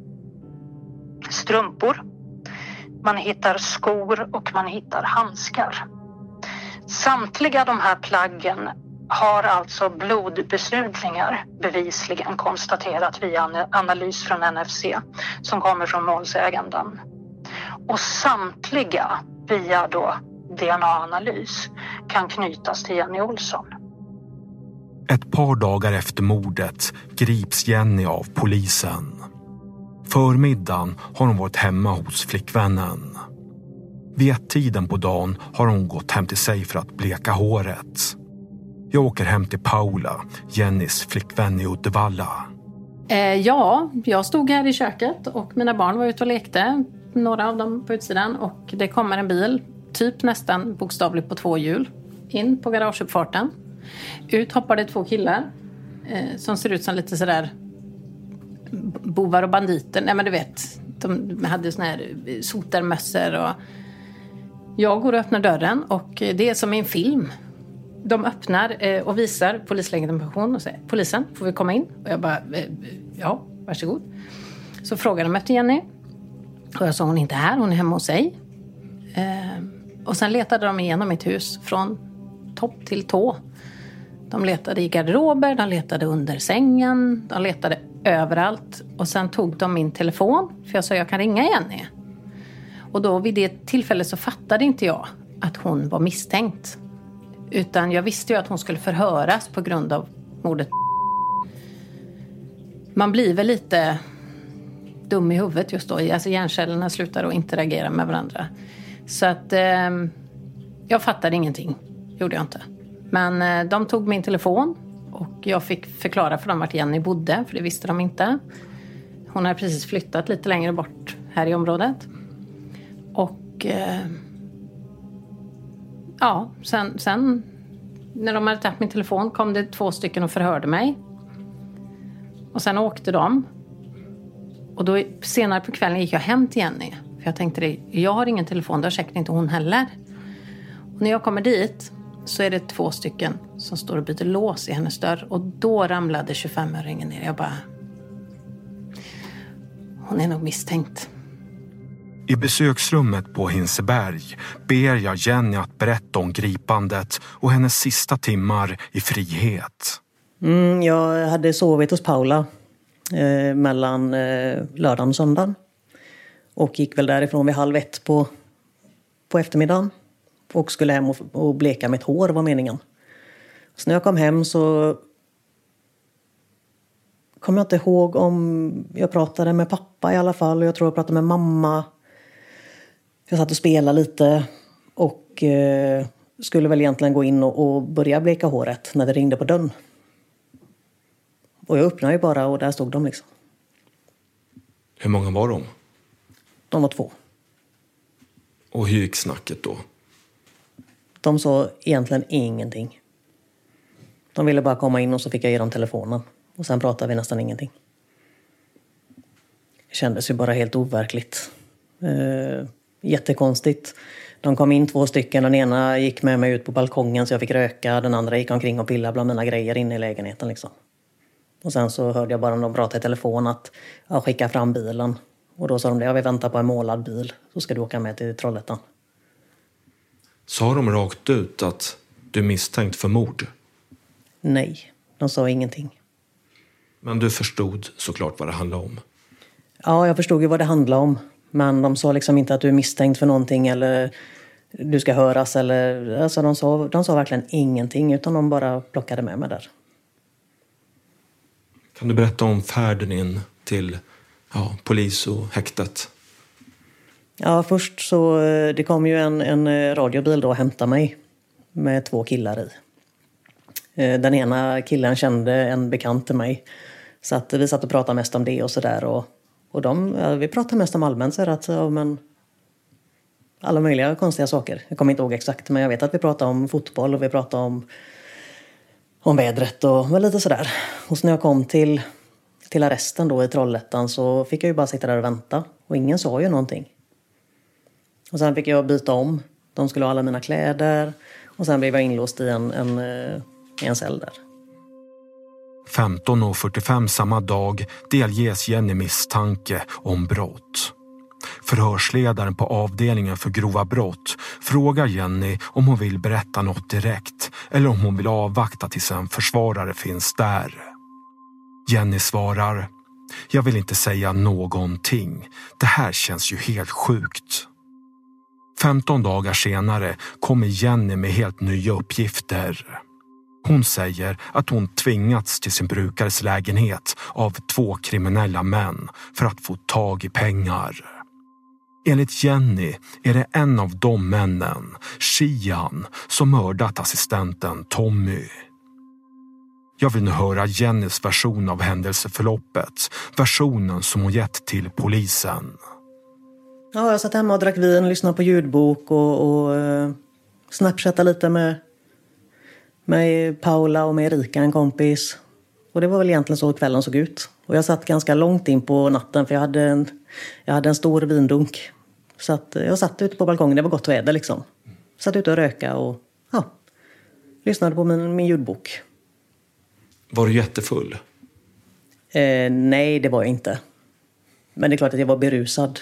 strumpor. Man hittar skor och man hittar handskar. Samtliga de här plaggen har alltså blodbesudlingar bevisligen konstaterat via analys från N F C som kommer från målsäganden. Och samtliga via då D N A-analys kan knytas till Jenny Olsson.
Ett par dagar efter mordet grips Jenny av polisen. Förmiddagen har hon varit hemma hos flickvännen. Vid tiden på dagen har hon gått hem till sig för att bleka håret. Jag åker hem till Paula, Jennys flickvän i Uddevalla.
Eh, ja, jag stod här i köket och mina barn var ute och lekte. Några av dem på utsidan. Och det kommer en bil, typ nästan bokstavligt på två hjul, in på garageuppfarten. Ut hoppar det två killar eh, som ser ut som lite sådär bovar och banditer. Nej men du vet, de hade såna här sotermössor och jag går och öppnar dörren och det är som i en film. De öppnar eh, och visar polislegitimation och säger: polisen, får vi komma in? Och jag bara, eh, ja, varsågod. Så frågar de efter Jenny. Och jag sa, hon är inte här, hon är hemma hos sig. Eh, och sen letade de igenom mitt hus från topp till tå. De letade i garderober, de letade under sängen, de letade överallt. Och sen tog de min telefon, för jag sa, jag kan ringa Jenny. Och då vid det tillfället så fattade inte jag att hon var misstänkt. Utan jag visste ju att hon skulle förhöras på grund av mordet. Man blir väl lite dum i huvudet just då. Alltså hjärncellerna slutar att interagera med varandra. Så att eh, jag fattade ingenting. Gjorde jag inte. Men eh, de tog min telefon. Och jag fick förklara för dem vart Jenny bodde. För det visste de inte. Hon hade precis flyttat lite längre bort här i området. Och eh, ja, sen, sen när de hade tagit min telefon kom det två stycken och förhörde mig. Och sen åkte de. Och då senare på kvällen gick jag hem till Jenny. För jag tänkte det, jag har ingen telefon, det har säkert inte hon heller. Och när jag kommer dit så är det två stycken som står och byter lås i hennes dörr. Och då ramlade tjugofem-öringen ner. Jag bara, hon är nog misstänkt.
I besöksrummet på Hinseberg ber jag Jenny att berätta om gripandet och hennes sista timmar i frihet.
Mm, jag hade sovit hos Paula eh, mellan eh, lördagen och söndagen. Och gick väl därifrån vid halv ett på, på eftermiddagen. Och skulle hem och, och bleka mitt hår var meningen. Så när jag kom hem så kom jag inte ihåg om jag pratade med pappa i alla fall. Och jag tror jag pratade med mamma. Jag satt och spelade lite och eh, skulle väl egentligen gå in och, och börja bleka håret när det ringde på dörren. Och jag öppnade ju bara och där stod de liksom.
Hur många var de?
De var två.
Och hur gick snacket då?
De sa egentligen ingenting. De ville bara komma in och så fick jag ge dem telefonen. Och sen pratade vi nästan ingenting. Det kändes ju bara helt overkligt. Eh, jättekonstigt. De kom in två stycken. Den ena gick med mig ut på balkongen så jag fick röka. Den andra gick omkring och pillade bland mina grejer inne i lägenheten. Liksom. Och sen så hörde jag bara de prata i telefon att jag skickar fram bilen. Och då sa de det, jag vill vänta på en målad bil. Så ska du åka med till Trollhättan.
Sa de rakt ut att du är misstänkt för mord?
Nej, de sa ingenting.
Men du förstod såklart vad det handlade om?
Ja, jag förstod ju vad det handlade om. Men de sa liksom inte att du är misstänkt för någonting eller du ska höras. Eller, alltså de, sa, de sa verkligen ingenting utan de bara plockade med mig där.
Kan du berätta om färden in till ja, polis och häktet?
Ja, först så det kom ju en, en radiobil då och hämtade mig med två killar i. Den ena killen kände en bekant till mig. Så att vi satt och pratade mest om det och sådär. Och, och de, ja, vi pratade mest om allmänt så att, ja, men alla möjliga konstiga saker. Jag kommer inte ihåg exakt men jag vet att vi pratade om fotboll och vi pratade om, om vädret och lite sådär. Och så när jag kom till, till arresten då i Trollhättan så fick jag ju bara sitta där och vänta. Och ingen sa ju någonting. Och sen fick jag byta om. De skulle ha alla mina kläder. Och sen blev jag inlåst i en, en, en cell där.
femton och fyrtiofem samma dag delges Jenny misstanke om brott. Förhörsledaren på avdelningen för grova brott frågar Jenny om hon vill berätta något direkt eller om hon vill avvakta tills en försvarare finns där. Jenny svarar, jag vill inte säga någonting. Det här känns ju helt sjukt. femton dagar senare kommer Jenny med helt nya uppgifter. Hon säger att hon tvingats till sin brukares lägenhet av två kriminella män för att få tag i pengar. Enligt Jenny är det en av de männen, Shian, som mördat assistenten Tommy. Jag vill nu höra Jennys version av händelseförloppet, versionen som hon gett till polisen.
Ja, jag satt hemma och drack vin, lyssnade på ljudbok och, och uh, snapchattade lite med, med Paula och med Erika, en kompis. Och det var väl egentligen så kvällen såg ut. Och jag satt ganska långt in på natten för jag hade en, jag hade en stor vindunk. Så att jag satt ute på balkongen, det var gott väder liksom. Satt ute och röka och ja, lyssnade på min, min ljudbok.
Var du jättefull?
Eh, nej, det var jag inte. Men det är klart att jag var berusad.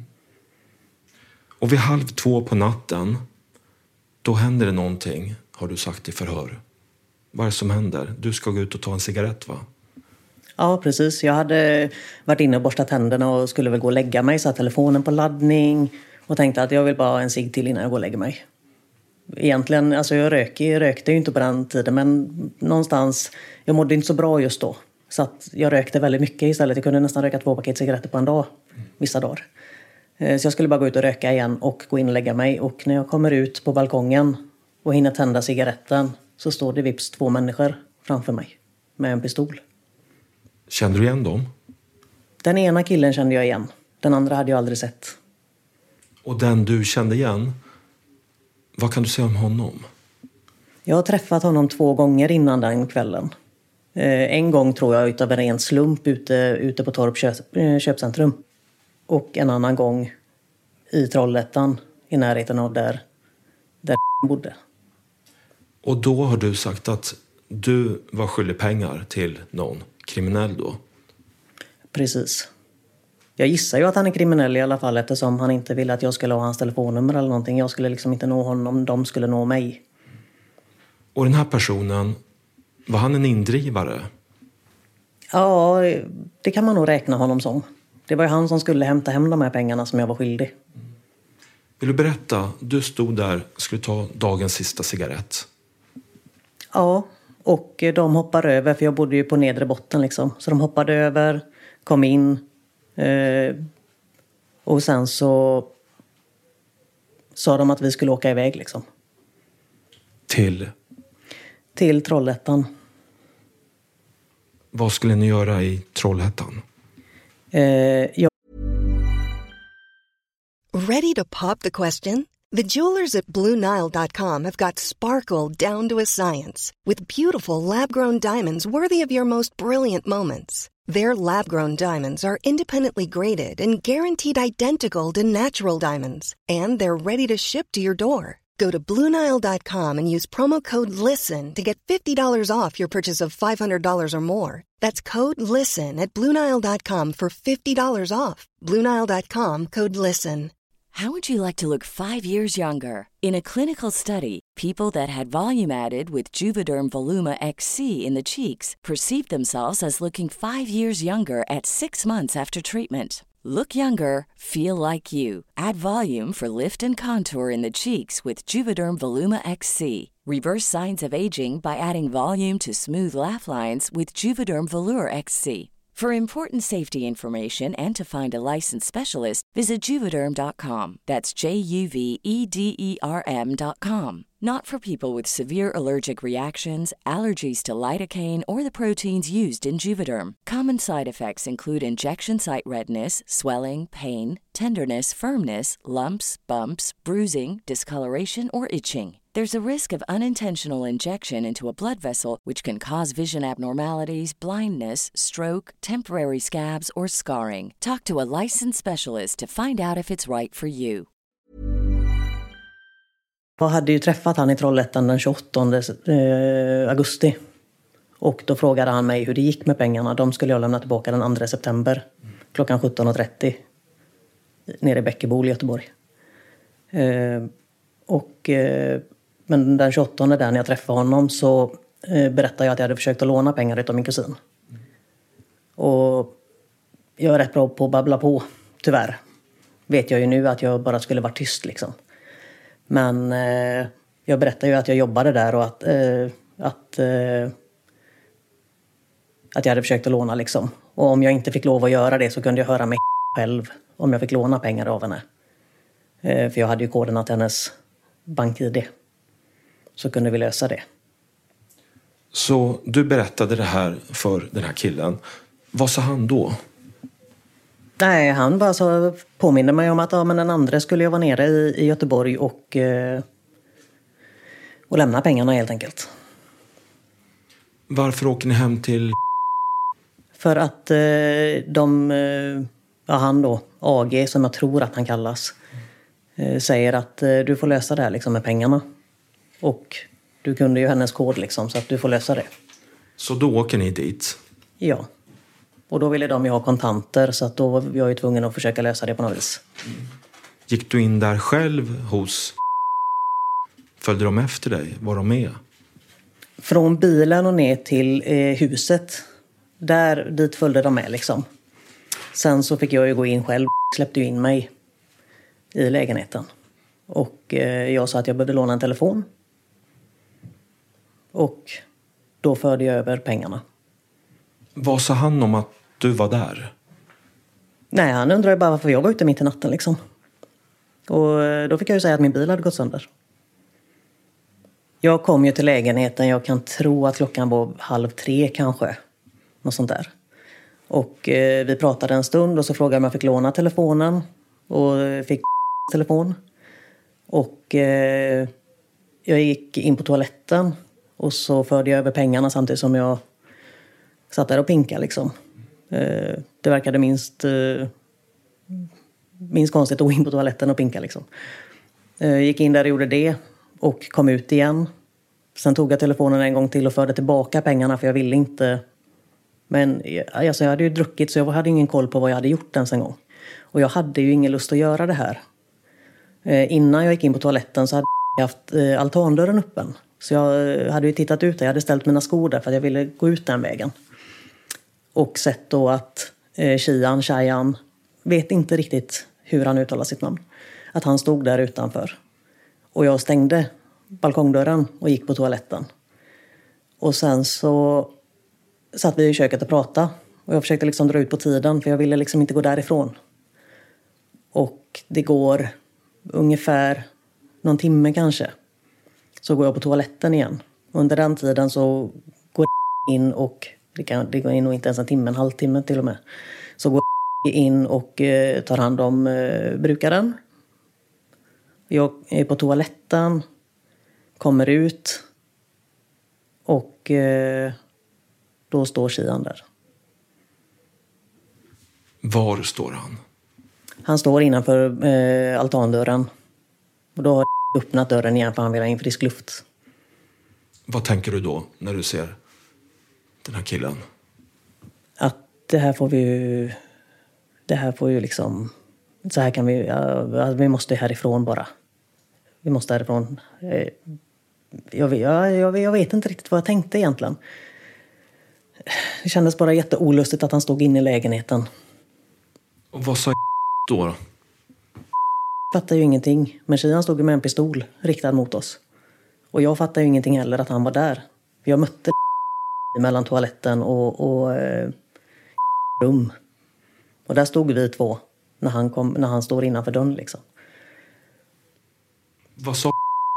Och vid halv två på natten, då händer det någonting, har du sagt i förhör. Vad är det som händer? Du ska gå ut och ta en cigarett, va?
Ja, precis. Jag hade varit inne och borstat tänderna och skulle väl gå och lägga mig. Satt telefonen på laddning och tänkte att jag vill bara ha en cigg till innan jag går och lägger mig. Egentligen, alltså jag rökte, jag rökte ju inte på den tiden, men någonstans, jag mådde inte så bra just då. Så att jag rökte väldigt mycket istället. Jag kunde nästan röka två paket cigaretter på en dag, vissa dagar. Så jag skulle bara gå ut och röka igen och gå in och lägga mig. Och när jag kommer ut på balkongen och hinner tända cigaretten så står det vips två människor framför mig med en pistol.
Kände du igen dem?
Den ena killen kände jag igen. Den andra hade jag aldrig sett.
Och den du kände igen, vad kan du säga om honom?
Jag har träffat honom två gånger innan den kvällen. En gång tror jag utav en ren slump ute, ute på Torp köp, köpcentrum. Och en annan gång i Trollhättan i närheten av där, där bodde.
Och då har du sagt att du var skyldig pengar till någon kriminell då?
Precis. Jag gissar ju att han är kriminell i alla fall eftersom han inte ville att jag skulle ha hans telefonnummer eller någonting. Jag skulle liksom inte nå honom, de skulle nå mig.
Och den här personen, var han en indrivare?
Ja, det kan man nog räkna honom som. Det var ju han som skulle hämta hem de här pengarna som jag var skyldig.
Vill du berätta? Du stod där och skulle ta dagens sista cigarett.
Ja, och de hoppade över för jag bodde ju på nedre botten liksom. Så de hoppade över, kom in eh, och sen så sa de att vi skulle åka iväg liksom.
Till?
Till Trollhättan.
Vad skulle ni göra i Trollhättan?
Eh, jag...
Ready to pop the question? The jewelers at Blue Nile dot com have got sparkle down to a science with beautiful lab-grown diamonds worthy of your most brilliant moments. Their lab-grown diamonds are independently graded and guaranteed identical to natural diamonds, and they're ready to ship to your door. Go to Blue Nile dot com and use promo code LISTEN to get fifty dollars off your purchase of five hundred dollars or more. That's code LISTEN at Blue Nile dot com for fifty dollars off. Blue Nile dot com, code LISTEN.
How would you like to look five years younger? In a clinical study, people that had volume added with Juvederm Voluma X C in the cheeks perceived themselves as looking five years younger at six months after treatment. Look younger, feel like you. Add volume for lift and contour in the cheeks with Juvederm Voluma X C. Reverse signs of aging by adding volume to smooth laugh lines with Juvederm Volure X C. For important safety information and to find a licensed specialist, visit Juvederm dot com. That's J U V E D E R M dot com. Not for people with severe allergic reactions, allergies to lidocaine, or the proteins used in Juvederm. Common side effects include injection site redness, swelling, pain, tenderness, firmness, lumps, bumps, bruising, discoloration, or itching. There's a risk of unintentional injection into a blood vessel, which can cause vision abnormalities, blindness, stroke, temporary scabs, or scarring. Talk to a licensed specialist to find out if it's right for you.
Jag hade ju träffat han i Trollhättan den tjugoåttonde augusti. Och då frågade han mig hur det gick med pengarna. De skulle jag lämna tillbaka den andra september. Klockan sjutton och trettio. Nere i Bäckebol i Göteborg. Eh, och, eh, men den tjugoåttonde där när jag träffade honom så eh, berättade jag att jag hade försökt att låna pengar utav min kusin. Och jag är rätt bra på att babbla på, tyvärr. Vet jag ju nu att jag bara skulle vara tyst liksom. Men eh, jag berättade ju att jag jobbade där och att, eh, att, eh, att jag hade försökt att låna liksom. Och om jag inte fick lov att göra det så kunde jag höra mig själv om jag fick låna pengar av henne. Eh, för jag hade ju koderna till hennes bank-I D. Så kunde vi lösa det.
Så du berättade det här för den här killen. Vad sa han då?
Nej, han bara så påminner mig om att ja, men den andra skulle jag vara nere i, i Göteborg och, eh, och lämna pengarna helt enkelt.
Varför åker ni hem till...
För att eh, de, eh, ja han då, A G som jag tror att han kallas, eh, säger att eh, du får lösa det här liksom med pengarna. Och du kunde ju hennes kod liksom så att du får lösa det.
Så då åker ni dit?
Ja. Och då ville de ju ha kontanter så att då var jag ju tvungen att försöka lösa det på något vis.
Mm. Gick du in där själv hos... Följde de efter dig? Var de med?
Från bilen och ner till eh, huset. Där, dit följde de med liksom. Sen så fick jag ju gå in själv. Släppte ju in mig i lägenheten. Och eh, jag sa att jag behövde låna en telefon. Och då förde jag över pengarna.
Vad sa han om att du var där?
Nej, han undrade bara varför jag var ute mitt i natten liksom. Och då fick jag ju säga att min bil hade gått sönder. Jag kom ju till lägenheten, jag kan tro att klockan var halv tre kanske. Något sånt där. Och eh, vi pratade en stund och så frågade jag om jag fick låna telefonen. Och fick telefon. Och eh, jag gick in på toaletten. Och så förde jag över pengarna samtidigt som jag satt där och pinkade liksom. Eh, det verkade minst, eh, minst konstigt att gå in på toaletten och pinka liksom. Eh, gick in där och gjorde det. Och kom ut igen. Sen tog jag telefonen en gång till och förde tillbaka pengarna för jag ville inte. Men alltså, jag hade ju druckit så jag hade ingen koll på vad jag hade gjort ens en gång. Och jag hade ju ingen lust att göra det här. Eh, innan jag gick in på toaletten så hade jag haft eh, altandörren öppen. Så jag eh, hade ju tittat ut där. Jag hade ställt mina skor där för att jag ville gå ut den vägen. Och sett då att eh, Kian, Chayan, vet inte riktigt hur han uttalar sitt namn. Att han stod där utanför. Och jag stängde balkongdörren och gick på toaletten. Och sen så satt vi i köket och pratade. Och jag försökte liksom dra ut på tiden för jag ville liksom inte gå därifrån. Och det går ungefär någon timme kanske. Så går jag på toaletten igen. Under den tiden så går jag in och det, kan, det går in och inte ens en timme, en halvtimme till och med. Så går jag in och eh, tar hand om eh, brukaren. Jag är på toaletten, kommer ut och eh, då står Shihan där.
Var står han?
Han står innanför eh, altandörren. Och då har jag öppnat dörren igen för han vill ha in frisk luft.
Vad tänker du då när du ser den här killen?
Att det här får vi ju... Det här får ju liksom... Så här kan vi... Ja, vi måste härifrån bara. Vi måste härifrån. Jag, jag, jag, jag vet inte riktigt vad jag tänkte egentligen. Det kändes bara jätteolustigt att han stod inne i lägenheten.
Och vad sa då då?
Jag fattar ju ingenting. Men Shihan stod med en pistol riktad mot oss. Och jag fattar ju ingenting heller att han var där. Jag mötte mellan toaletten och, och eh, rum. Och där stod vi två när han, kom, när han står innanför dörren liksom.
Vad sa?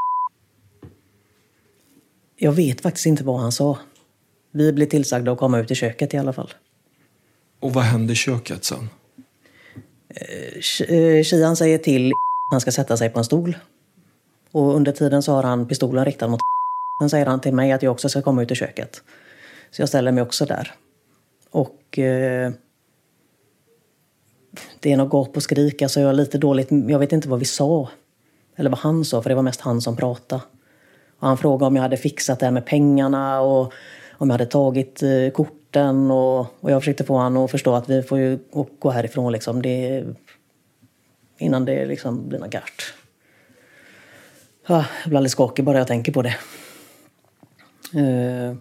Jag vet faktiskt inte vad han sa. Vi blev tillsagda att komma ut i köket i alla fall.
Och vad hände i köket sen?
Shihan säger till att han ska sätta sig på en stol. Och under tiden så har han pistolen riktad mot. Sen säger han till mig att jag också ska komma ut i köket. Så jag ställer mig också där. Och eh, det är något gap och skrik. Alltså jag är lite dåligt. Jag vet inte vad vi sa. Eller vad han sa, för det var mest han som pratade. Och han frågade om jag hade fixat det här med pengarna och om jag hade tagit eh, korten. Och, och jag försökte få han att förstå att vi får ju gå härifrån liksom. Det, innan det liksom blir något gart. Ja, jag blir alldeles skakig bara jag tänker på det. Eh,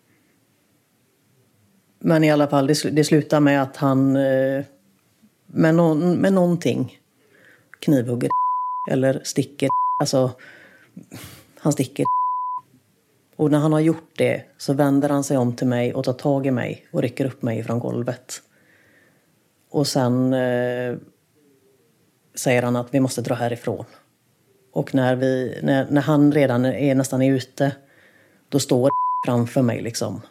men i alla fall, det, det slutar med att han eh, med, någon, med någonting knivhugger eller sticker. Alltså, han sticker. Och när han har gjort det så vänder han sig om till mig och tar tag i mig och rycker upp mig från golvet. Och sen eh, säger han att vi måste dra härifrån. Och när, vi, när, när han redan är nästan är ute, då står framför mig liksom.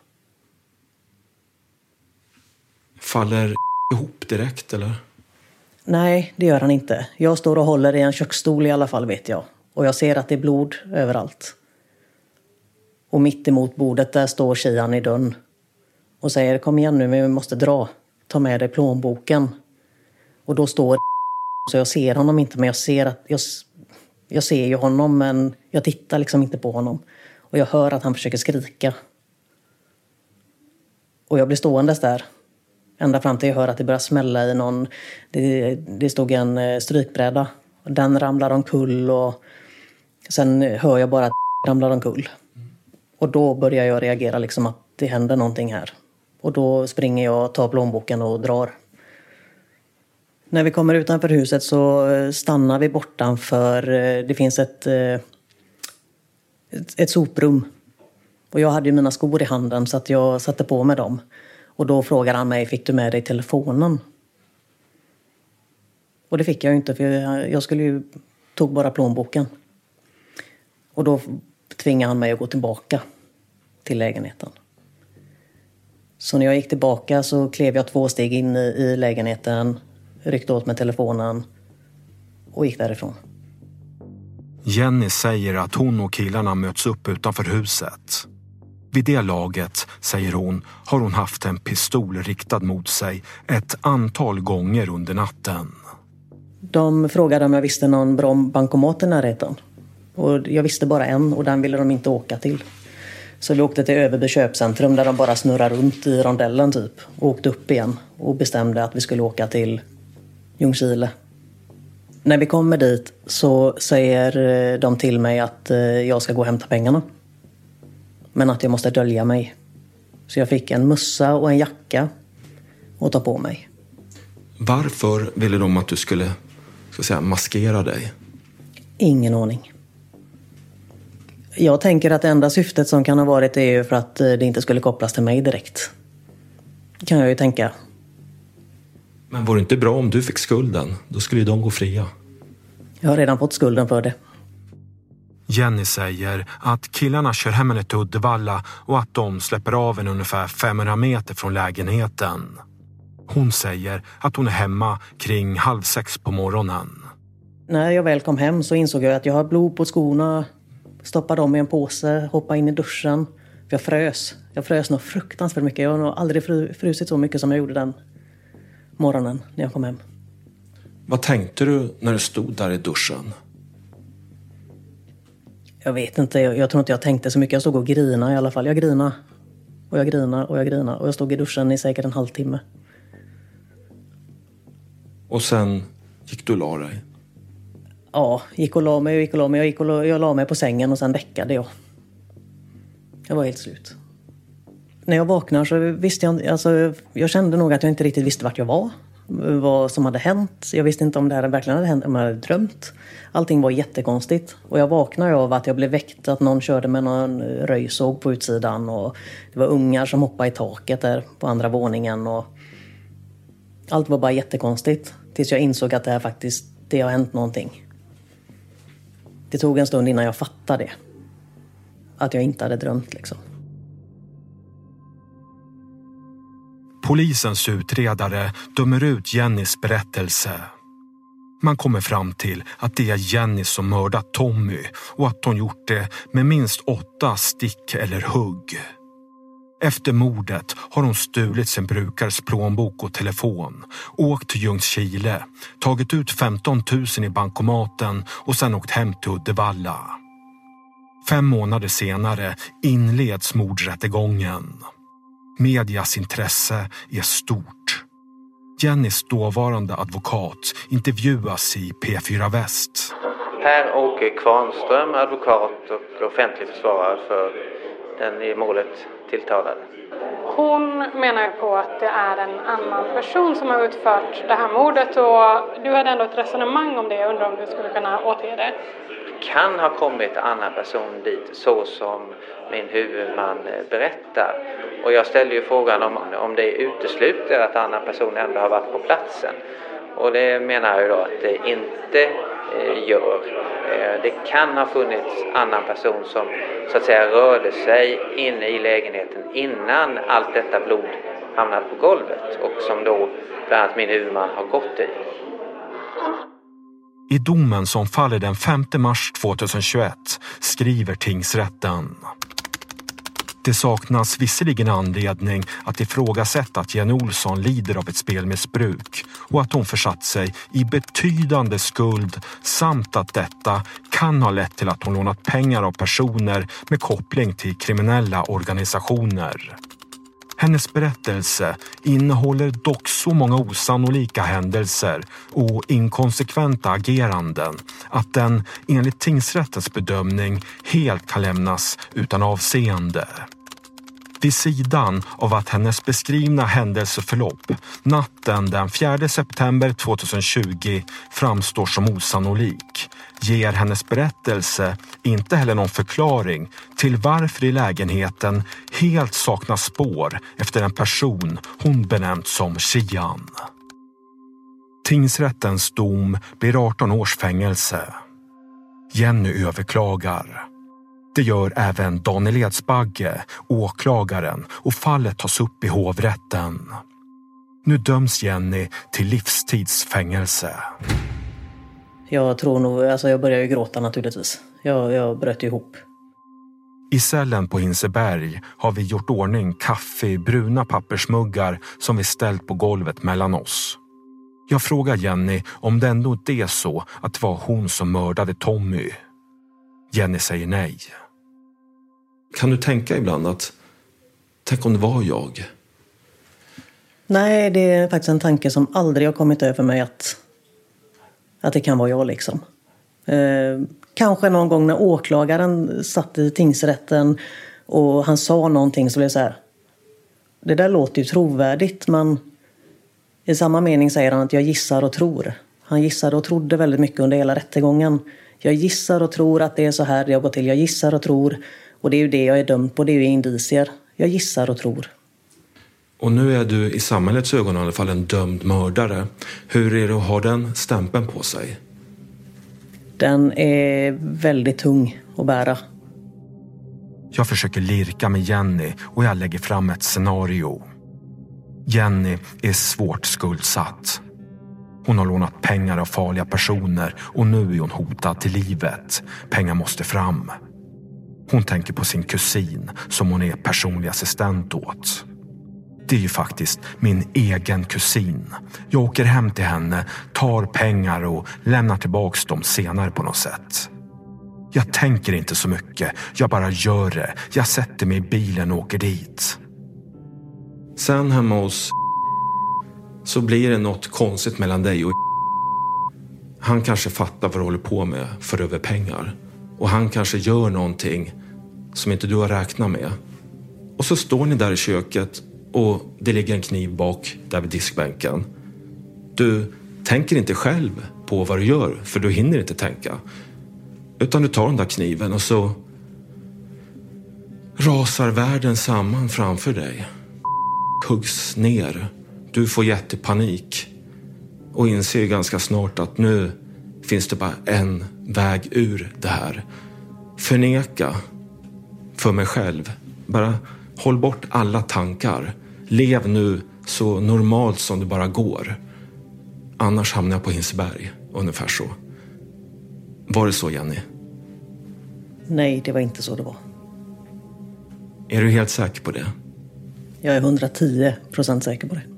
Faller ihop direkt eller?
Nej, det gör han inte. Jag står och håller i en köksstol i alla fall, vet jag. Och jag ser att det är blod överallt. Och mitt emot bordet där står Shihan i dörren. Och säger, kom igen nu, men vi måste dra. Ta med dig plånboken. Och då står så jag ser honom inte, men jag ser att jag, jag ser ju honom, men jag tittar liksom inte på honom. Och jag hör att han försöker skrika. Och jag blir ståendes där. Ända fram till jag hör att det börjar smälla i någon... Det, det stod en strykbräda. Den ramlar omkull och sen hör jag bara att ramlar omkull. Och då börjar jag reagera liksom att det händer någonting här. Och då springer jag, tar plånboken och drar. När vi kommer utanför huset så stannar vi bortanför... Det finns ett, ett, ett soprum. Och jag hade ju mina skor i handen så att jag satte på med dem. Och då frågar han mig, fick du med dig telefonen? Och det fick jag ju inte, för jag, jag skulle ju, tog bara plånboken. Och då tvingade han mig att gå tillbaka till lägenheten. Så när jag gick tillbaka så klev jag två steg in i, i lägenheten, ryckte åt med telefonen och gick därifrån.
Jenny säger att hon och killarna möts upp utanför huset. Vid det laget, säger hon, har hon haft en pistol riktad mot sig ett antal gånger under natten.
De frågade om jag visste någon bra bankomat i närheten. Och jag visste bara en och den ville de inte åka till. Så vi åkte till Överby köpcentrum där de bara snurrar runt i rondellen typ. Och åkte upp igen och bestämde att vi skulle åka till Ljungskile. När vi kommer dit så säger de till mig att jag ska gå och hämta pengarna. Men att jag måste dölja mig. Så jag fick en mössa och en jacka att ta på mig.
Varför ville de att du skulle, ska säga, maskera dig?
Ingen aning. Jag tänker att det enda syftet som kan ha varit är ju för att det inte skulle kopplas till mig direkt. Kan jag ju tänka.
Men var det inte bra om du fick skulden? Då skulle ju de gå fria.
Jag har redan fått skulden för det.
Jenny säger att killarna kör hem henne till Uddevalla och att de släpper av en ungefär femhundra meter från lägenheten. Hon säger att hon är hemma kring halv sex på morgonen.
När jag väl kom hem så insåg jag att jag har blod på skorna. Stoppade dem i en påse, hoppade in i duschen. För jag frös. Jag frös nog fruktansvärt mycket. Jag har nog aldrig fru, frusit så mycket som jag gjorde den morgonen när jag kom hem.
Vad tänkte du när du stod där i duschen?
Jag vet inte. Jag, jag tror inte jag tänkte så mycket. Jag stod och grina i alla fall. Jag grina och jag grina och jag grina. Och jag stod i duschen i säkert en halvtimme.
Och sen gick du och la dig?
Ja, gick och la mig och gick och la mig. Jag, gick och la, jag la mig på sängen och sen däckade jag. Jag var helt slut. När jag vaknade så visste jag, alltså, jag kände nog att jag inte riktigt visste vart jag var. Vad som hade hänt. Jag visste inte om det här verkligen hade hänt, om jag hade drömt. Allting var jättekonstigt. Och jag vaknade av att jag blev väckt, att någon körde med någon röjsåg på utsidan. Och det var ungar som hoppade i taket där på andra våningen. Och allt var bara jättekonstigt. Tills jag insåg att det här faktiskt, det har hänt någonting. Det tog en stund innan jag fattade det. Att jag inte hade drömt liksom.
Polisens utredare dömer ut Jennys berättelse. Man kommer fram till att det är Jenny som mördat Tommy och att hon gjort det med minst åtta stick eller hugg. Efter mordet har hon stulit sin brukares plånbok och telefon, åkt till Ljungskile, tagit ut femton tusen i bankomaten och sen åkt hem till Uddevalla. Fem månader senare inleds mordrättegången. Medias intresse är stort. Jennys dåvarande advokat intervjuas i P fyra Väst.
Per-Åke Kvarnström, advokat och offentlig försvarare för den i målet tilltalade.
Hon menar ju på att det är en annan person som har utfört det här mordet och du hade ändå ett resonemang om det. Jag undrar om du skulle kunna återge det.
Kan ha kommit en annan person dit så som min huvudman berättar. Och jag ställer ju frågan om, om det utesluter att en annan person ändå har varit på platsen. Och det menar jag ju då att det inte eh, gör. Eh, det kan ha funnits annan person som så att säga rörde sig inne i lägenheten innan allt detta blod hamnade på golvet. Och som då bland annat min huvudman har gått i.
I domen som faller den femte mars tjugohundratjugoett skriver tingsrätten: det saknas visserligen anledning att ifrågasätta att Jenny Olsson lider av ett spelmissbruk och att hon försatt sig i betydande skuld samt att detta kan ha lett till att hon lånat pengar av personer med koppling till kriminella organisationer. Hennes berättelse innehåller dock så många osannolika händelser och inkonsekventa ageranden att den enligt tingsrättens bedömning helt kan lämnas utan avseende. Vid sidan av att hennes beskrivna händelseförlopp natten den fjärde september tjugohundratjugo framstår som osannolik ger hennes berättelse inte heller någon förklaring till varför i lägenheten helt saknas spår efter en person hon benämnt som Xian. Tingsrättens dom blir arton års fängelse. Jenny överklagar. Det gör även Daniel Edsbagge, åklagaren, och fallet tas upp i hovrätten. Nu döms Jenny till livstidsfängelse.
Jag tror nog, alltså jag började ju gråta naturligtvis. Jag, jag bröt ihop.
I cellen på Hinseberg har vi gjort ordning kaffe i bruna pappersmuggar som vi ställt på golvet mellan oss. Jag frågar Jenny om det ändå inte är så att det var hon som mördade Tommy. Jenny säger nej. Kan du tänka ibland att tänk om det var jag?
Nej, det är faktiskt en tanke som aldrig har kommit över mig att, att det kan vara jag liksom. Eh, kanske någon gång när åklagaren satt i tingsrätten och han sa någonting så blev det så här. Det där låter ju trovärdigt, men i samma mening säger han att jag gissar och tror. Han gissade och trodde väldigt mycket under hela rättegången. Jag gissar och tror att det är så här det har gått till. Jag gissar och tror. Och det är ju det jag är dömd på. Det är ju indicier. Jag gissar och tror.
Och nu är du i samhällets ögon i alla fall en dömd mördare. Hur är det att ha den stämpeln på sig?
Den är väldigt tung att bära.
Jag försöker lirka med Jenny och jag lägger fram ett scenario. Jenny är svårt skuldsatt. Hon har lånat pengar av farliga personer och nu är hon hotad till livet. Pengar måste fram. Hon tänker på sin kusin som hon är personlig assistent åt. Det är ju faktiskt min egen kusin. Jag åker hem till henne, tar pengar och lämnar tillbaks dem senare på något sätt. Jag tänker inte så mycket, jag bara gör det. Jag sätter mig i bilen och åker dit. Sen hemma hos så blir det något konstigt mellan dig och han kanske fattar vad du håller på med för över pengar. Och han kanske gör någonting som inte du har räknat med. Och så står ni där i köket och det ligger en kniv bak där vid diskbänken. Du tänker inte själv på vad du gör, för du hinner inte tänka. Utan du tar den där kniven och så rasar världen samman framför dig. Huggs ner. Du får jättepanik och inser ganska snart att nu finns det bara en väg ur det här. Förneka för mig själv. Bara håll bort alla tankar. Lev nu så normalt som det bara går. Annars hamnar jag på Hinseberg, ungefär så. Var det så, Jenny?
Nej, det var inte så det var.
Är du helt säker på det?
Jag är hundratio procent säker på det.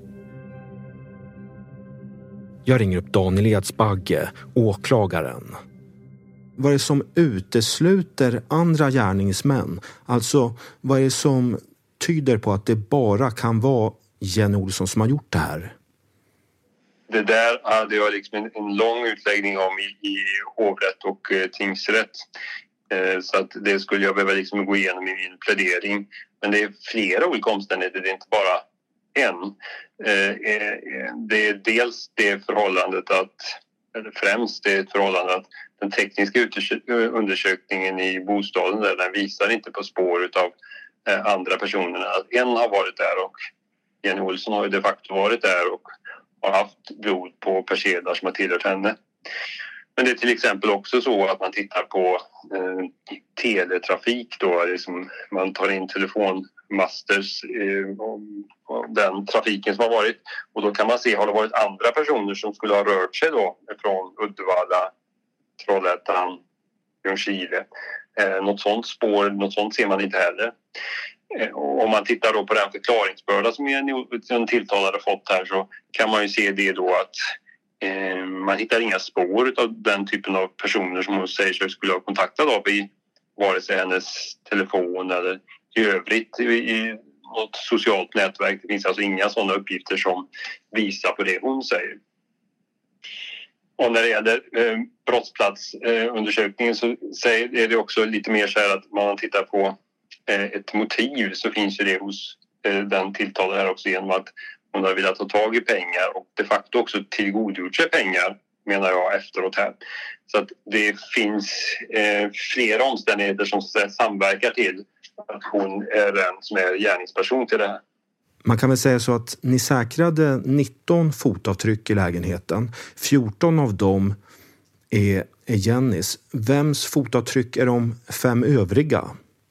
Jag ringer upp Daniel Edsbagge, åklagaren. Vad är det som utesluter andra gärningsmän? Alltså, vad är det som tyder på att det bara kan vara Jenny Olsson som har gjort det här?
Det där hade jag liksom en, en lång utläggning om i, i hovrätt och eh, tingsrätt. Eh, så att det skulle jag behöva liksom gå igenom i min plädering. Men det är flera olika omständigheter, det är inte bara en. Eh, eh, det är dels det förhållandet att, eller främst det är ett förhållande att den tekniska undersökningen i bostaden där den visar inte på spår utav eh, andra personer. Att en har varit där och Jenny Olsson har ju de facto varit där och har haft blod på persedlar som har tillhört henne. Men det är till exempel också så att man tittar på eh, teletrafik då, liksom man tar in telefonmasters eh, och, och den trafiken som har varit, och då kan man se, har det varit andra personer som skulle ha rört sig då från Uddevalla, Trollhättan, Ljungskile. Eh, något sånt spår, något sånt ser man inte heller. Eh, och om man tittar då på den förklaringsbörda som en tilltalade fått här, så kan man ju se det då att eh, man hittar inga spår av den typen av personer som hon säger sig skulle ha kontaktat av i vare sig hennes telefon eller i övrigt i, i något socialt nätverk. Det finns alltså inga sådana uppgifter som visar på det hon säger. Och när det gäller eh, brottsplatsundersökningen eh, så säger, är det också lite mer så här att man tittar på eh, ett motiv, så finns ju det hos eh, den tilltalade här också genom att hon har velat ta tag i pengar och de facto också tillgodogjort sig pengar, menar jag, efteråt här. Så att det finns eh, flera omständigheter som så att säga samverkar till att hon är den som är gärningsperson till det här.
Man kan väl säga så att ni säkrade nitton fotavtryck i lägenheten. fjorton av dem är, är Jennys. Vems fotavtryck är de fem övriga?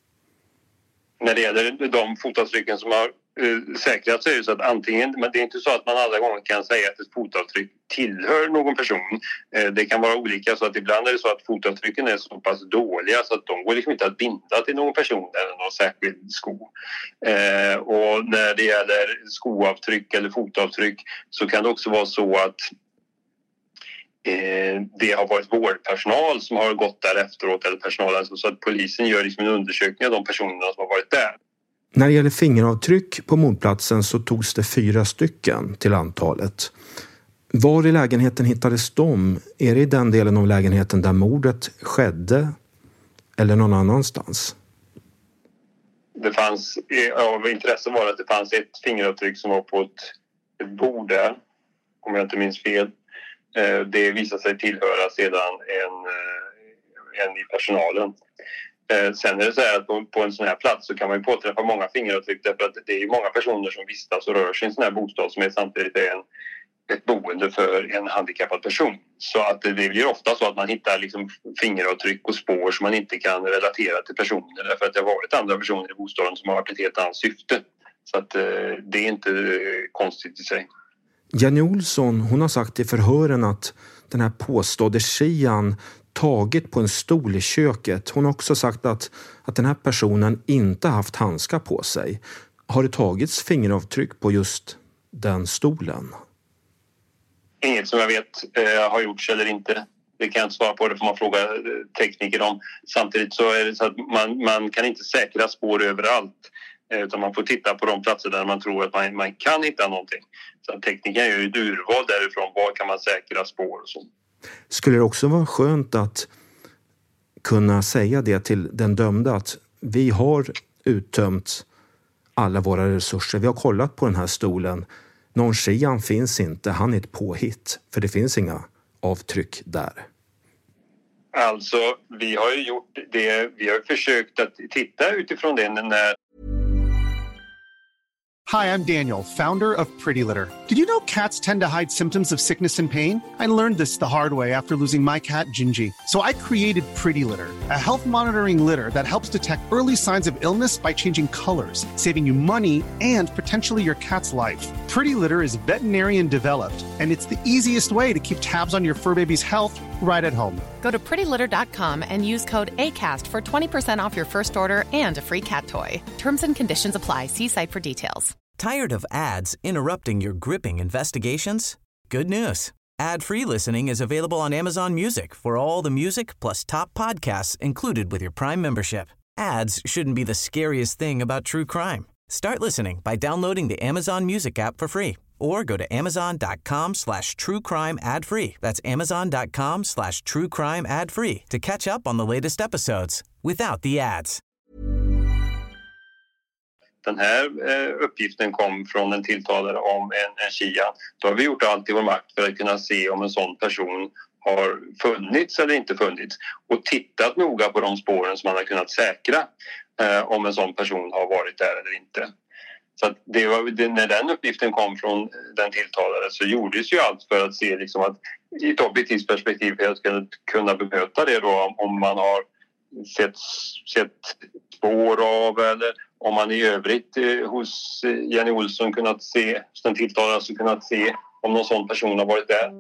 När det gäller de fotavtrycken som har uh, säkrats så är det så att antingen, men det är inte så att man alla gånger kan säga att ett fotavtryck tillhör någon person. Uh, det kan vara olika, så att ibland är det så att fotavtrycken är så pass dåliga så att de går liksom inte att binda till någon person eller någon särskild sko. Uh, och när det gäller skoavtryck eller fotavtryck så kan det också vara så att det har varit vårdpersonal som har gått där efteråt, eller personal, alltså, så att polisen gör liksom en undersökning av de personerna som har varit där.
När det gäller fingeravtryck på mordplatsen så togs det fyra stycken till antalet. Var i lägenheten hittades de? Är det i den delen av lägenheten där mordet skedde eller någon annanstans?
Det fanns, av intresse var att det fanns ett fingeravtryck som var på ett, ett bord där, om jag inte minns fel. Det visade sig tillhöra sedan en, en i personalen. Sen är det så här att på, på en sån här plats så kan man ju påträffa många fingeravtryck, därför att det är många personer som vistas och rör sig i en sån här bostad som är samtidigt en, ett boende för en handikappad person. Så att det blir ofta så att man hittar liksom fingeravtryck och spår som man inte kan relatera till personer, därför att det har varit andra personer i bostaden som har varit ett helt annat syfte. Så att det är inte konstigt i sig.
Jenny Olsson, hon har sagt i förhören att den här påstådde Shian tagit på en stol i köket. Hon har också sagt att, att den här personen inte haft handskar på sig. Har det tagits fingeravtryck på just den stolen?
Inget som jag vet eh, har gjorts eller inte. Det kan jag inte svara på, det får man fråga tekniker om. Samtidigt så är det så att man, man kan inte säkra spår överallt. Eh, utan man får titta på de platser där man tror att man, man kan hitta någonting. Så tekniker gör ju ett urval därifrån. Var kan man säkra spår och så.
Skulle det också vara skönt att kunna säga det till den dömda att vi har uttömt alla våra resurser. Vi har kollat på den här stolen. Någon Shian finns inte, han är ett påhitt. För det finns inga avtryck där.
Alltså, vi har ju gjort det. Vi har försökt att titta utifrån det när...
Hi, I'm Daniel, founder of Pretty Litter. Did you know cats tend to hide symptoms of sickness and pain? I learned this the hard way after losing my cat, Gingy. So I created Pretty Litter, a health monitoring litter that helps detect early signs of illness by changing colors, saving you money and potentially your cat's life. Pretty Litter is veterinarian developed, and it's the easiest way to keep tabs on your fur baby's health right at home.
Go to pretty litter dot com and use code ACAST for twenty percent off your first order and a free cat toy. Terms and conditions apply. See site for details.
Tired of ads interrupting your gripping investigations? Good news. Ad-free listening is available on Amazon Music for all the music plus top podcasts included with your Prime membership. Ads shouldn't be the scariest thing about true crime. Start listening by downloading the Amazon Music app for free or go to amazon.com slash true crime ad free. That's amazon.com slash true crime ad free to catch up on the latest episodes without the ads.
Den här eh, uppgiften kom från en tilltalare om en, en Shian. Då har vi gjort allt i vår makt för att kunna se om en sån person har funnits eller inte funnits. Och tittat noga på de spåren som man har kunnat säkra eh, om en sån person har varit där eller inte. Så att det var, det, när den uppgiften kom från den tilltalare så gjordes ju allt för att se liksom att i ett objektivt perspektiv för att kunna bemöta det då om man har sett, sett spår av eller om man i övrigt eh, hos Jenny Olsson kunnat se, den tilltalade alltså kunnat se om någon sån person har varit där.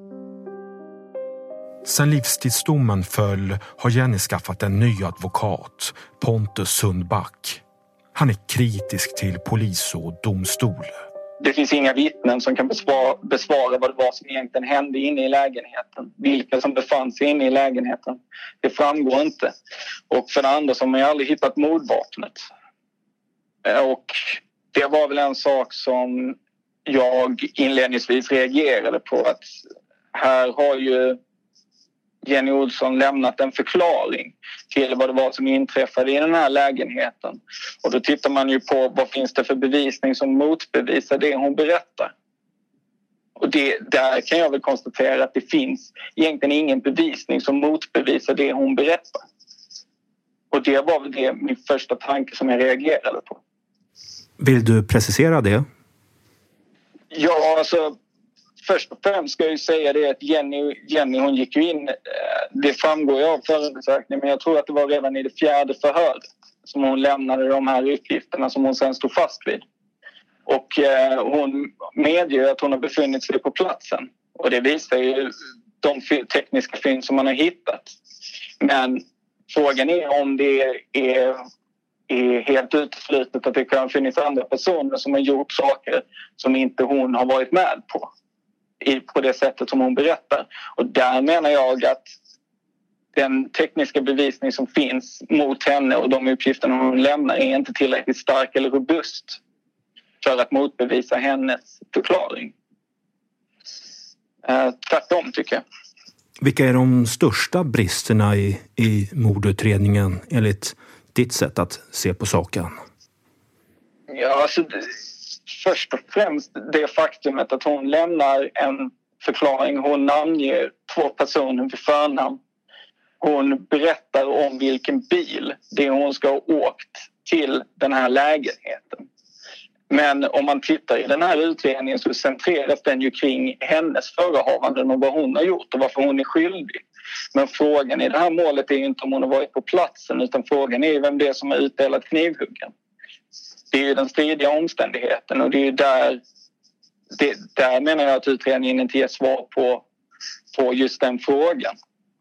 Sen livstidsdomen föll har Jenny skaffat en ny advokat, Pontus Sundback. Han är kritisk till polis och domstol.
Det finns inga vittnen som kan besvara, besvara vad det var som egentligen hände inne i lägenheten. Vilka som befann sig inne i lägenheten. Det framgår inte. Och för det andra så har man ju aldrig hittat mordvapnet. Och det var väl en sak som jag inledningsvis reagerade på. Att här har ju Jenny Olsson lämnat en förklaring till vad det var som inträffade i den här lägenheten. Och då tittar man ju på vad finns det för bevisning som motbevisar det hon berättar. Och det, där kan jag väl konstatera att det finns egentligen ingen bevisning som motbevisar det hon berättar. Och det var väl det min första tanke som jag reagerade på.
Vill du precisera det?
Ja, alltså först och främst ska jag ju säga det att Jenny, Jenny hon gick ju in, det framgår ju av förundersökningen, men jag tror att det var redan i det fjärde förhöret som hon lämnade de här uppgifterna som hon sen stod fast vid. Och eh, hon medger att hon har befunnit sig på platsen. Och det visar ju de tekniska fynd som man har hittat. Men frågan är om det är, är helt uteslutet att det kan finnas andra personer som har gjort saker som inte hon har varit med på. I, på det sättet som hon berättar. Och där menar jag att den tekniska bevisning som finns mot henne och de uppgifterna hon lämnar är inte tillräckligt stark eller robust för att motbevisa hennes förklaring. Eh, tvärtom tycker jag.
Vilka är de största bristerna i, i mordutredningen enligt ditt sätt att se på saken?
Ja, alltså det, först och främst det faktumet att hon lämnar en förklaring. Hon namnger två personer vid förnamn. Hon berättar om vilken bil det är hon ska ha åkt till den här lägenheten. Men om man tittar i den här utredningen så centreras den ju kring hennes förehavanden och vad hon har gjort och varför hon är skyldig. Men frågan i det här målet är ju inte om hon har varit på platsen, utan frågan är ju vem det är som har utdelat knivhuggen. Det är ju den stridiga omständigheten och det är ju där det, där menar jag att utredningen inte ger svar på, på just den frågan.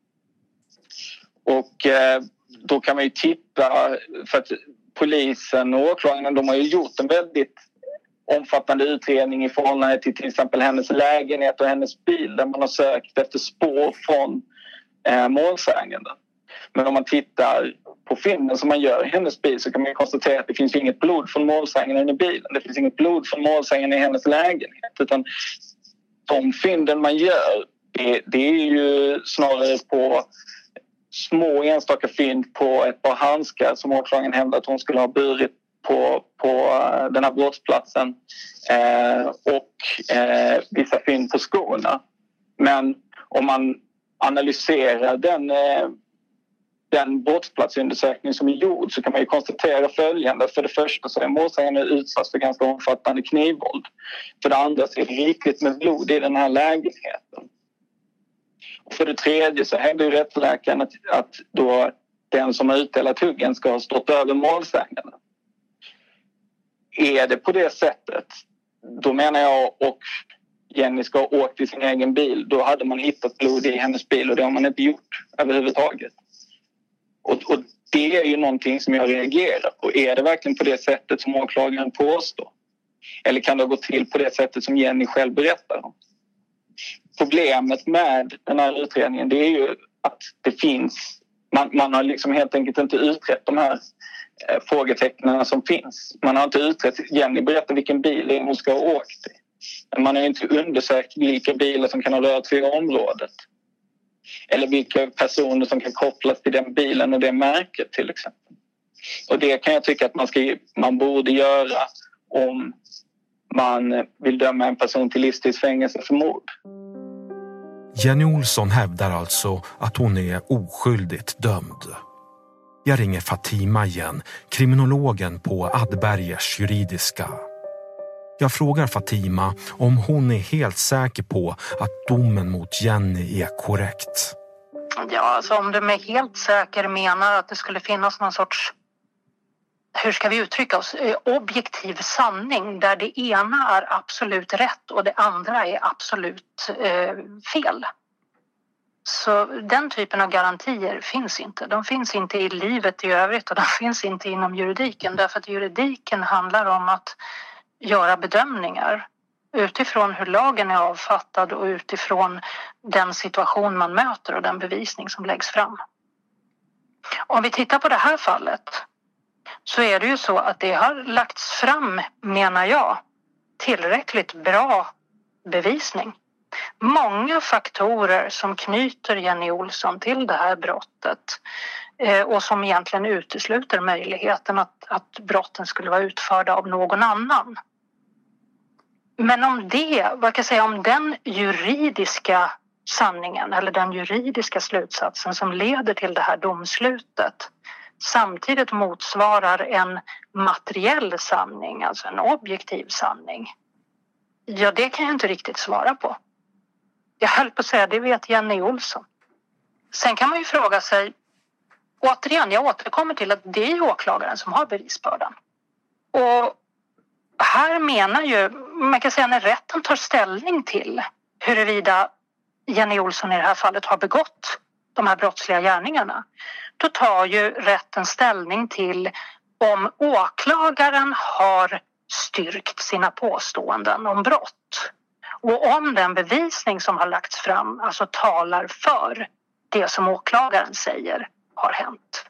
Och eh, då kan man ju tippa, för att polisen och åklagaren, de har ju gjort en väldigt omfattande utredning i förhållande till till exempel hennes lägenhet och hennes bil, där man har sökt efter spår från eh, målsäganden. Men om man tittar på fynden som man gör i hennes bil, så kan man konstatera att det finns inget blod från målsäganden i bilen. Det finns inget blod från målsäganden i hennes lägenhet. Utan de fynden man gör, det, det är ju snarare på små enstaka fynd på ett par handskar som åklagaren hävdade att hon skulle ha burit på, på den här brottsplatsen. Eh, och eh, vissa fynd på skorna. Men om man analyserar den... Eh, den brottsplatsundersökning som är gjord, så kan man ju konstatera följande. För det första så är målsäganden utsatt för ganska omfattande knivvåld. För det andra så är det rikligt med blod i den här lägenheten. Och för det tredje så hävdar ju rättsläkaren att, att då den som har utdelat huggen ska ha stått över målsäganden. Är det på det sättet, då menar jag, och Jenny ska ha åkt i sin egen bil, då hade man hittat blod i hennes bil, och det har man inte gjort överhuvudtaget. Och, och det är ju någonting som jag reagerar på. Är det verkligen på det sättet som åklagaren påstår? Eller kan det gå till på det sättet som Jenny själv berättar om? Problemet med den här utredningen, det är ju att det finns... Man, man har liksom helt enkelt inte utrett de här eh, frågetecknen som finns. Man har inte utrett... Jenny berättar vilken bil hon ska ha åkt i. Men man har inte undersökt vilka bilar som kan ha rört sig i området. Eller vilka personer som kan kopplas till den bilen och det märket till exempel. Och det kan jag tycka att man, ska, man borde göra om man vill döma en person till livstidsfängelse för mord.
Jenny Olsson hävdar alltså att hon är oskyldigt dömd. Jag ringer Fatima igen, kriminologen på Adbergers juridiska. Jag frågar Fatima om hon är helt säker på att domen mot Jenny är korrekt.
Ja, alltså om du med helt säker menar att det skulle finnas någon sorts, hur ska vi uttrycka oss, objektiv sanning där det ena är absolut rätt och det andra är absolut eh, fel. Så den typen av garantier finns inte. De finns inte i livet i övrigt och de finns inte inom juridiken. Därför att juridiken handlar om att göra bedömningar utifrån hur lagen är avfattad och utifrån den situation man möter och den bevisning som läggs fram. Om vi tittar på det här fallet så är det ju så att det har lagts fram, menar jag, tillräckligt bra bevisning. Många faktorer som knyter Jenny Olsson till det här brottet eh, och som egentligen utesluter möjligheten att, att brotten skulle vara utförda av någon annan. Men om det, vad kan jag säga, om den juridiska sanningen eller den juridiska slutsatsen som leder till det här domslutet samtidigt motsvarar en materiell sanning, alltså en objektiv sanning. Ja, det kan jag inte riktigt svara på. Jag höll på att säga, det vet Jenny Olsson. Sen kan man ju fråga sig, återigen, jag återkommer till att det är åklagaren som har bevisbördan. Och här menar ju, man kan säga när rätten tar ställning till huruvida Jenny Olsson i det här fallet har begått de här brottsliga gärningarna, då tar ju rätten ställning till om åklagaren har styrkt sina påståenden om brott. Och om den bevisning som har lagts fram alltså talar för det som åklagaren säger har hänt.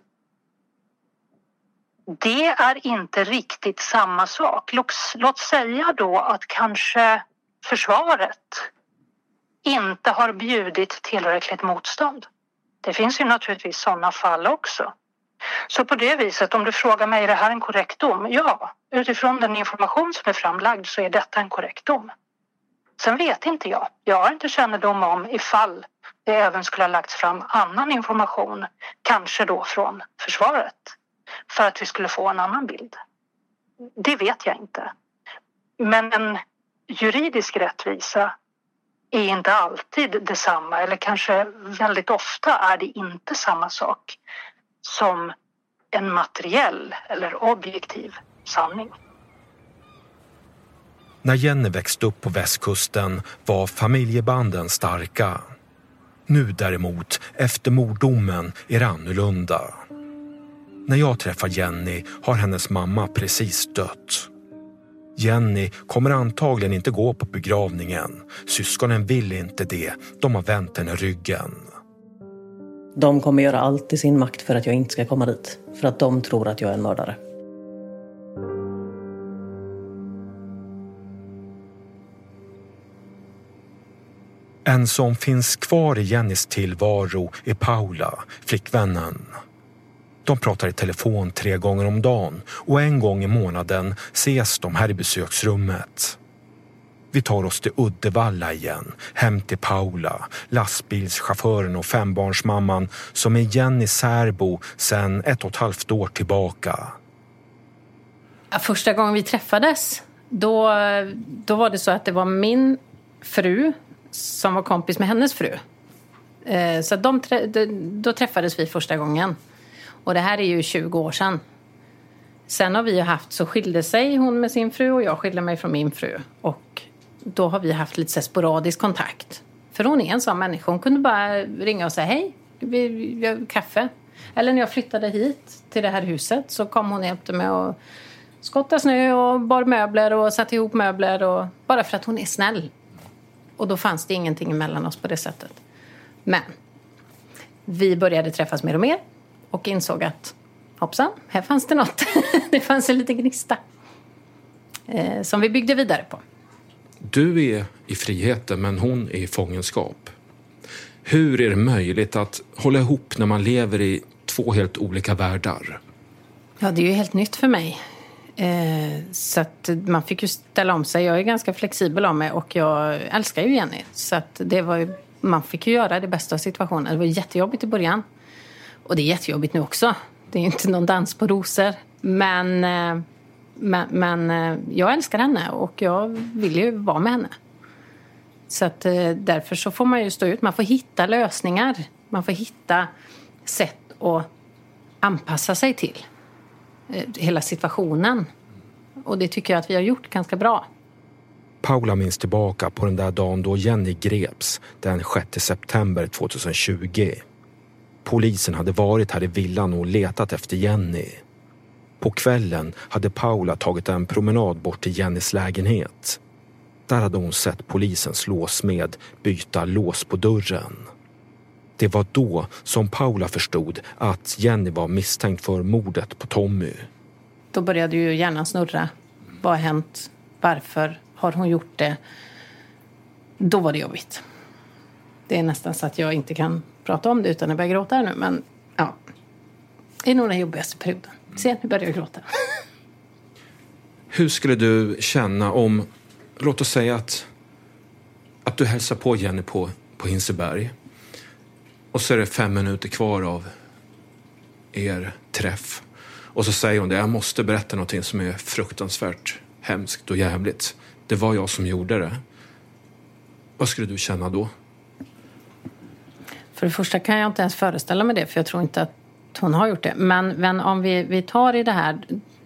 Det är inte riktigt samma sak. Låt, låt säga då att kanske försvaret inte har bjudit tillräckligt motstånd. Det finns ju naturligtvis sådana fall också. Så på det viset, om du frågar mig, är det här en korrekt dom? Ja, utifrån den information som är framlagd så är detta en korrekt dom. Sen vet inte jag. Jag har inte kännedom om ifall det även skulle ha lagts fram annan information, kanske då från försvaret, för att vi skulle få en annan bild. Det vet jag inte. Men en juridisk rättvisa är inte alltid detsamma, eller kanske väldigt ofta är det inte samma sak som en materiell eller objektiv sanning.
När Jenny växte upp på västkusten var familjebanden starka. Nu däremot, efter morddomen, är det annorlunda. När jag träffar Jenny har hennes mamma precis dött. Jenny kommer antagligen inte gå på begravningen. Syskonen vill inte det. De har vänt henne ryggen.
De kommer göra allt i sin makt för att jag inte ska komma dit. För att de tror att jag är en mördare.
En som finns kvar i Jennys tillvaro är Paula, flickvännen. De pratar i telefon tre gånger om dagen och en gång i månaden ses de här i besöksrummet. Vi tar oss till Uddevalla igen, hem till Paula, lastbilschauffören och fembarnsmamman som är Jenny särbo sedan ett och ett halvt år tillbaka.
Första gången vi träffades, då, då var det så att det var min fru som var kompis med hennes fru. Så de, då träffades vi första gången. Och det här är ju tjugo år sedan. Sen har vi ju haft, så skilde sig hon med sin fru och jag skilde mig från min fru. Och då har vi haft lite så sporadisk kontakt. För hon är en sån människa. Hon kunde bara ringa och säga hej, vi, vi har kaffe. Eller när jag flyttade hit till det här huset så kom hon och hjälpte mig att skotta snö och bar möbler och satte ihop möbler. Och, bara för att hon är snäll. Och då fanns det ingenting mellan oss på det sättet. Men vi började träffas mer och mer. Och insåg att, hoppsan, här fanns det något. Det fanns en liten gnista. Eh, som vi byggde vidare på.
Du är i friheten men hon är i fångenskap. Hur är det möjligt att hålla ihop när man lever i två helt olika världar?
Ja, det är ju helt nytt för mig. Eh, så att man fick ju ställa om sig. Jag är ganska flexibel om mig och jag älskar ju Jenny. Så att det var ju, man fick ju göra det bästa av situationen. Det var jättejobbigt i början. Och det är jättejobbigt nu också. Det är inte någon dans på rosor. Men, men, men jag älskar henne och jag vill ju vara med henne. Så att därför så får man ju stå ut. Man får hitta lösningar. Man får hitta sätt att anpassa sig till hela situationen. Och det tycker jag att vi har gjort ganska bra.
Paula minns tillbaka på den där dagen då Jenny greps den sjätte september tjugohundratjugo. Polisen hade varit här i villan och letat efter Jenny. På kvällen hade Paula tagit en promenad bort till Jennys lägenhet. Där hade hon sett polisens låsmed byta lås på dörren. Det var då som Paula förstod att Jenny var misstänkt för mordet på Tommy.
Då började ju hjärnan snurra. Vad har hänt? Varför har hon gjort det? Då var det jobbigt. Det är nästan så att jag inte kan prata om det utan att börja gråta här nu. Men ja, det är nog den jobbigaste perioden. Se, nu börjar jag gråta.
Hur skulle du känna om, låt oss säga att, att du hälsar på Jenny på, på Hinseberg. Och så är det fem minuter kvar av er träff. Och så säger hon det, jag måste berätta någonting som är fruktansvärt hemskt och jävligt. Det var jag som gjorde det. Vad skulle du känna då?
För det första kan jag inte ens föreställa mig det. För jag tror inte att hon har gjort det. Men, men om vi, vi tar i det här.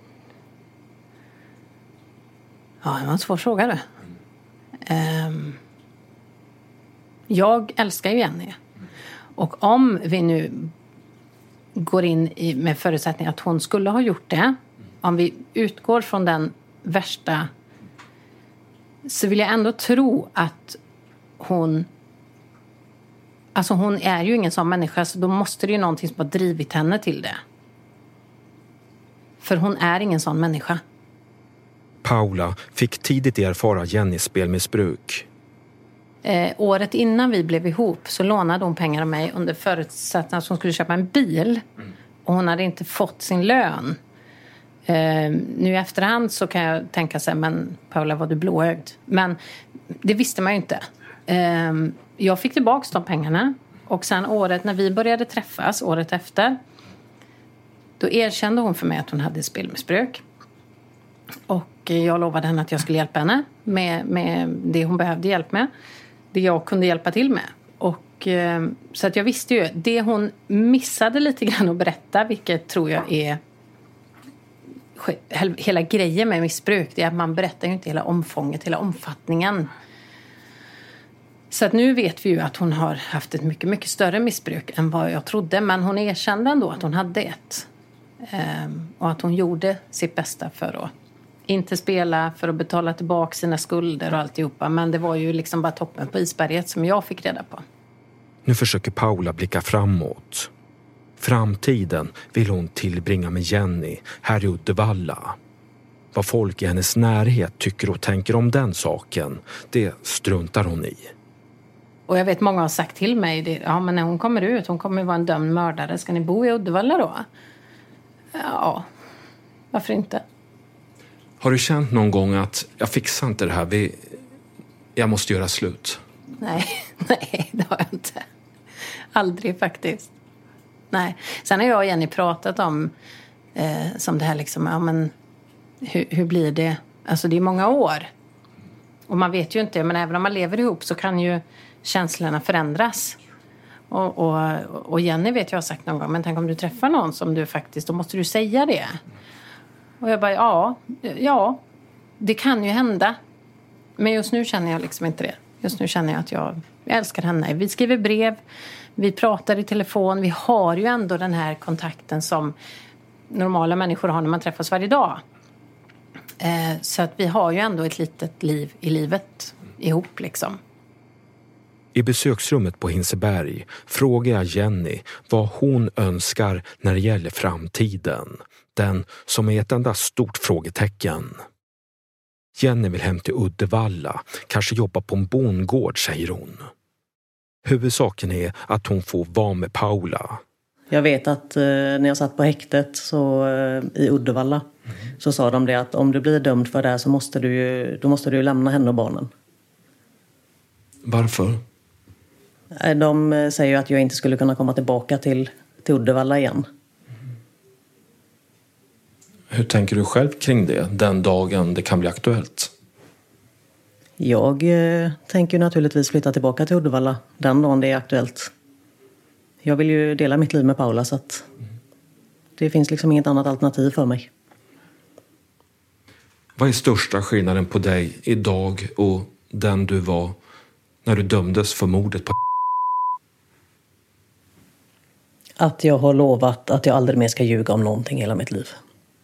Ja, det var en svår fråga det. Um, jag älskar ju Jenny. Och om vi nu går in i, med förutsättning att hon skulle ha gjort det. Om vi utgår från den värsta. Så vill jag ändå tro att hon. Alltså hon är ju ingen sån människa, så då måste det ju någonting som har drivit henne till det. För hon är ingen sån människa.
Paula fick tidigt erfara Jennys spelmissbruk.
Eh, året innan vi blev ihop så lånade hon pengar av mig under förutsättning att hon skulle köpa en bil. Mm. Och hon hade inte fått sin lön. Eh, nu i efterhand så kan jag tänka sig, men Paula, var du blåögd? Men det visste man ju inte. Eh, jag fick tillbaka de pengarna. Och sen året när vi började träffas, året efter, då erkände hon för mig att hon hade spelmissbruk. Och jag lovade henne att jag skulle hjälpa henne med, med det hon behövde hjälp med. Det jag kunde hjälpa till med. Och, så att jag visste ju, det hon missade lite grann att berätta, vilket tror jag är hela grejen med missbruk, det är att man berättar ju inte hela omfånget, hela omfattningen. Så att nu vet vi ju att hon har haft ett mycket, mycket större missbruk än vad jag trodde. Men hon erkände ändå att hon hade ett. Ehm, och att hon gjorde sitt bästa för att inte spela, för att betala tillbaka sina skulder och alltihopa. Men det var ju liksom bara toppen på isberget som jag fick reda på.
Nu försöker Paula blicka framåt. Framtiden vill hon tillbringa med Jenny här i Uddevalla. Vad folk i hennes närhet tycker och tänker om den saken, det struntar hon i.
Och jag vet många har sagt till mig, det, ja men när hon kommer ut, hon kommer vara en dömd mördare. Ska ni bo i Uddevalla då? Ja, varför inte?
Har du känt någon gång att jag fixar inte det här, vi, jag måste göra slut?
Nej, nej det har jag inte. Aldrig faktiskt. Nej. Sen har jag och Jenny pratat om eh, som det här liksom, ja men hur, hur blir det? Alltså det är många år. Och man vet ju inte, men även om man lever ihop så kan ju känslorna förändras. Och, och, och Jenny vet jag har sagt någon gång, men tänk om du träffar någon som du faktiskt, då måste du säga det. Och jag bara, ja, ja, det kan ju hända. Men just nu känner jag liksom inte det. Just nu känner jag att jag, jag älskar henne. Vi skriver brev, vi pratar i telefon. Vi har ju ändå den här kontakten som normala människor har när man träffas varje dag. Eh, så att vi har ju ändå ett litet liv i livet ihop liksom.
I besöksrummet på Hinseberg frågar jag Jenny vad hon önskar när det gäller framtiden. Den som är ett enda stort frågetecken. Jenny vill hem till Uddevalla, kanske jobba på en bondgård, säger hon. Huvudsaken är att hon får vara med Paula.
Jag vet att eh, när jag satt på häktet så, eh, i Uddevalla mm. så sa de det att om du blir dömd för det här så måste du, ju, då måste du lämna henne och barnen.
Varför?
De säger ju att jag inte skulle kunna komma tillbaka till, till Uddevalla igen.
Hur tänker du själv kring det den dagen det kan bli aktuellt?
Jag eh, tänker naturligtvis flytta tillbaka till Uddevalla den dagen det är aktuellt. Jag vill ju dela mitt liv med Paula så att det finns liksom inget annat alternativ för mig.
Vad är största skillnaden på dig idag och den du var när du dömdes för mordet på...
Att jag har lovat att jag aldrig mer ska ljuga om någonting hela mitt liv.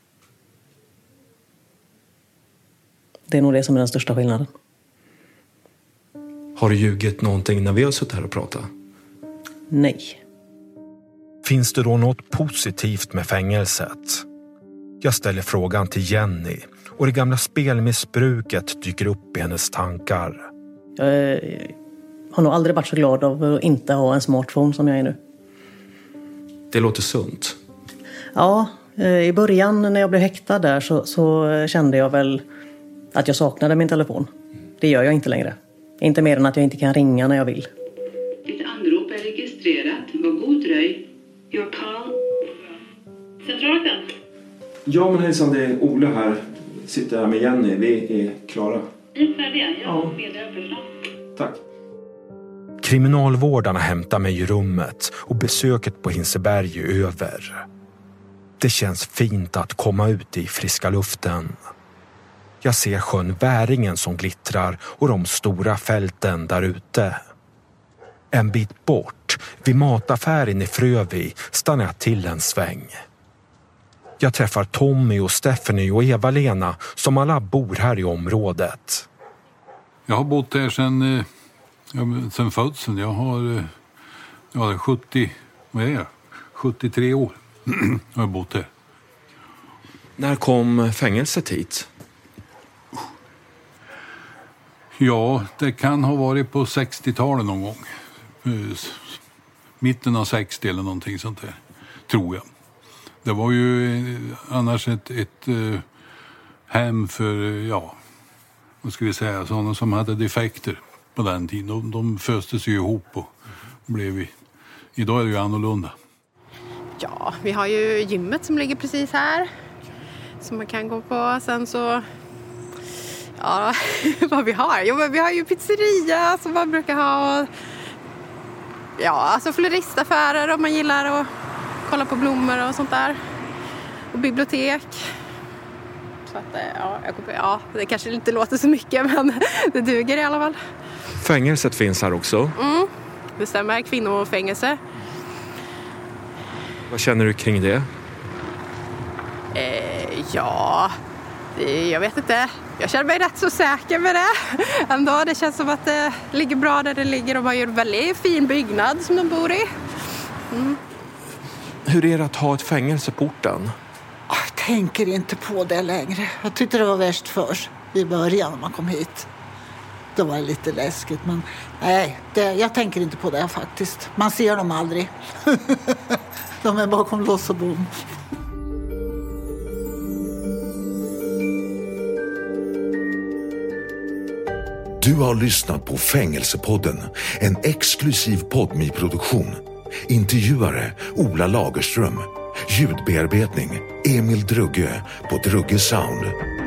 Det är nog det som är den största skillnaden.
Har du ljugit någonting när vi har suttit här och pratat?
Nej.
Finns det då något positivt med fängelset? Jag ställer frågan till Jenny och det gamla spelmissbruket dyker upp i hennes tankar.
Jag har nog aldrig varit så glad av att inte ha en smartphone som jag är nu.
Det låter sunt.
Ja, i början när jag blev häktad där så, så kände jag väl att jag saknade min telefon. Det gör jag inte längre. Inte mer än att jag inte kan ringa när jag vill.
Ditt anrop är registrerat. Var god dröj. Your call. Centralen.
Ja men hejsan, det är Ola här. Sitter här med Jenny. Vi är klara.
Vi är färdiga. Jag meddelar för snart.
Tack. Kriminalvårdarna hämtar mig i rummet och besöket på Hinseberg är över. Det känns fint att komma ut i friska luften. Jag ser sjön Väringen som glittrar och de stora fälten där ute. En bit bort, vid mataffären i Frövi, stannar jag till en sväng. Jag träffar Tommy och Stephanie och Eva-Lena som alla bor här i området.
Jag har bott här sedan, sedan födseln. Jag har ja, sjuttio, vad är jag? sjuttiotre år har jag bott här.
När kom fängelset hit?
Ja, det kan ha varit på sextiotalet någon gång. Mitten av sextio eller någonting sånt där, tror jag. Det var ju annars ett, ett uh, hem för, ja, vad ska vi säga, sådana som hade defekter på den tiden. De, de föstes ju ihop och blev vi. Idag är det ju annorlunda.
Ja, vi har ju gymmet som ligger precis här. Som man kan gå på. Sen så... Ja, vad vi har. Jo, men vi har ju pizzeria som man brukar ha. Ja, alltså floristaffärer om man gillar att kolla på blommor och sånt där. Och bibliotek. Så att, ja, jag kommer, ja, det kanske inte låter så mycket, men det duger i alla fall.
Fängelset finns här också.
Mm, det stämmer. Kvinnofängelse.
Vad känner du kring det?
Eh, ja, det, jag vet inte. Jag känner mig rätt så säker med det. Ändå, det känns som att det ligger bra där det ligger. De har ju en väldigt fin byggnad som de bor i. Mm.
Hur är det att ha ett fängelse på orten?
Jag tänker inte på det längre. Jag tyckte det var värst först i början när man kom hit. Då var det lite läskigt, men nej, det, jag tänker inte på det faktiskt. Man ser dem aldrig. De är bakom lås och bom.
Du har lyssnat på Fängelsepodden, en exklusiv Podme-produktion. Intervjuare Ola Lagerström. Ljudbearbetning Emil Drugge på Drugge Sound.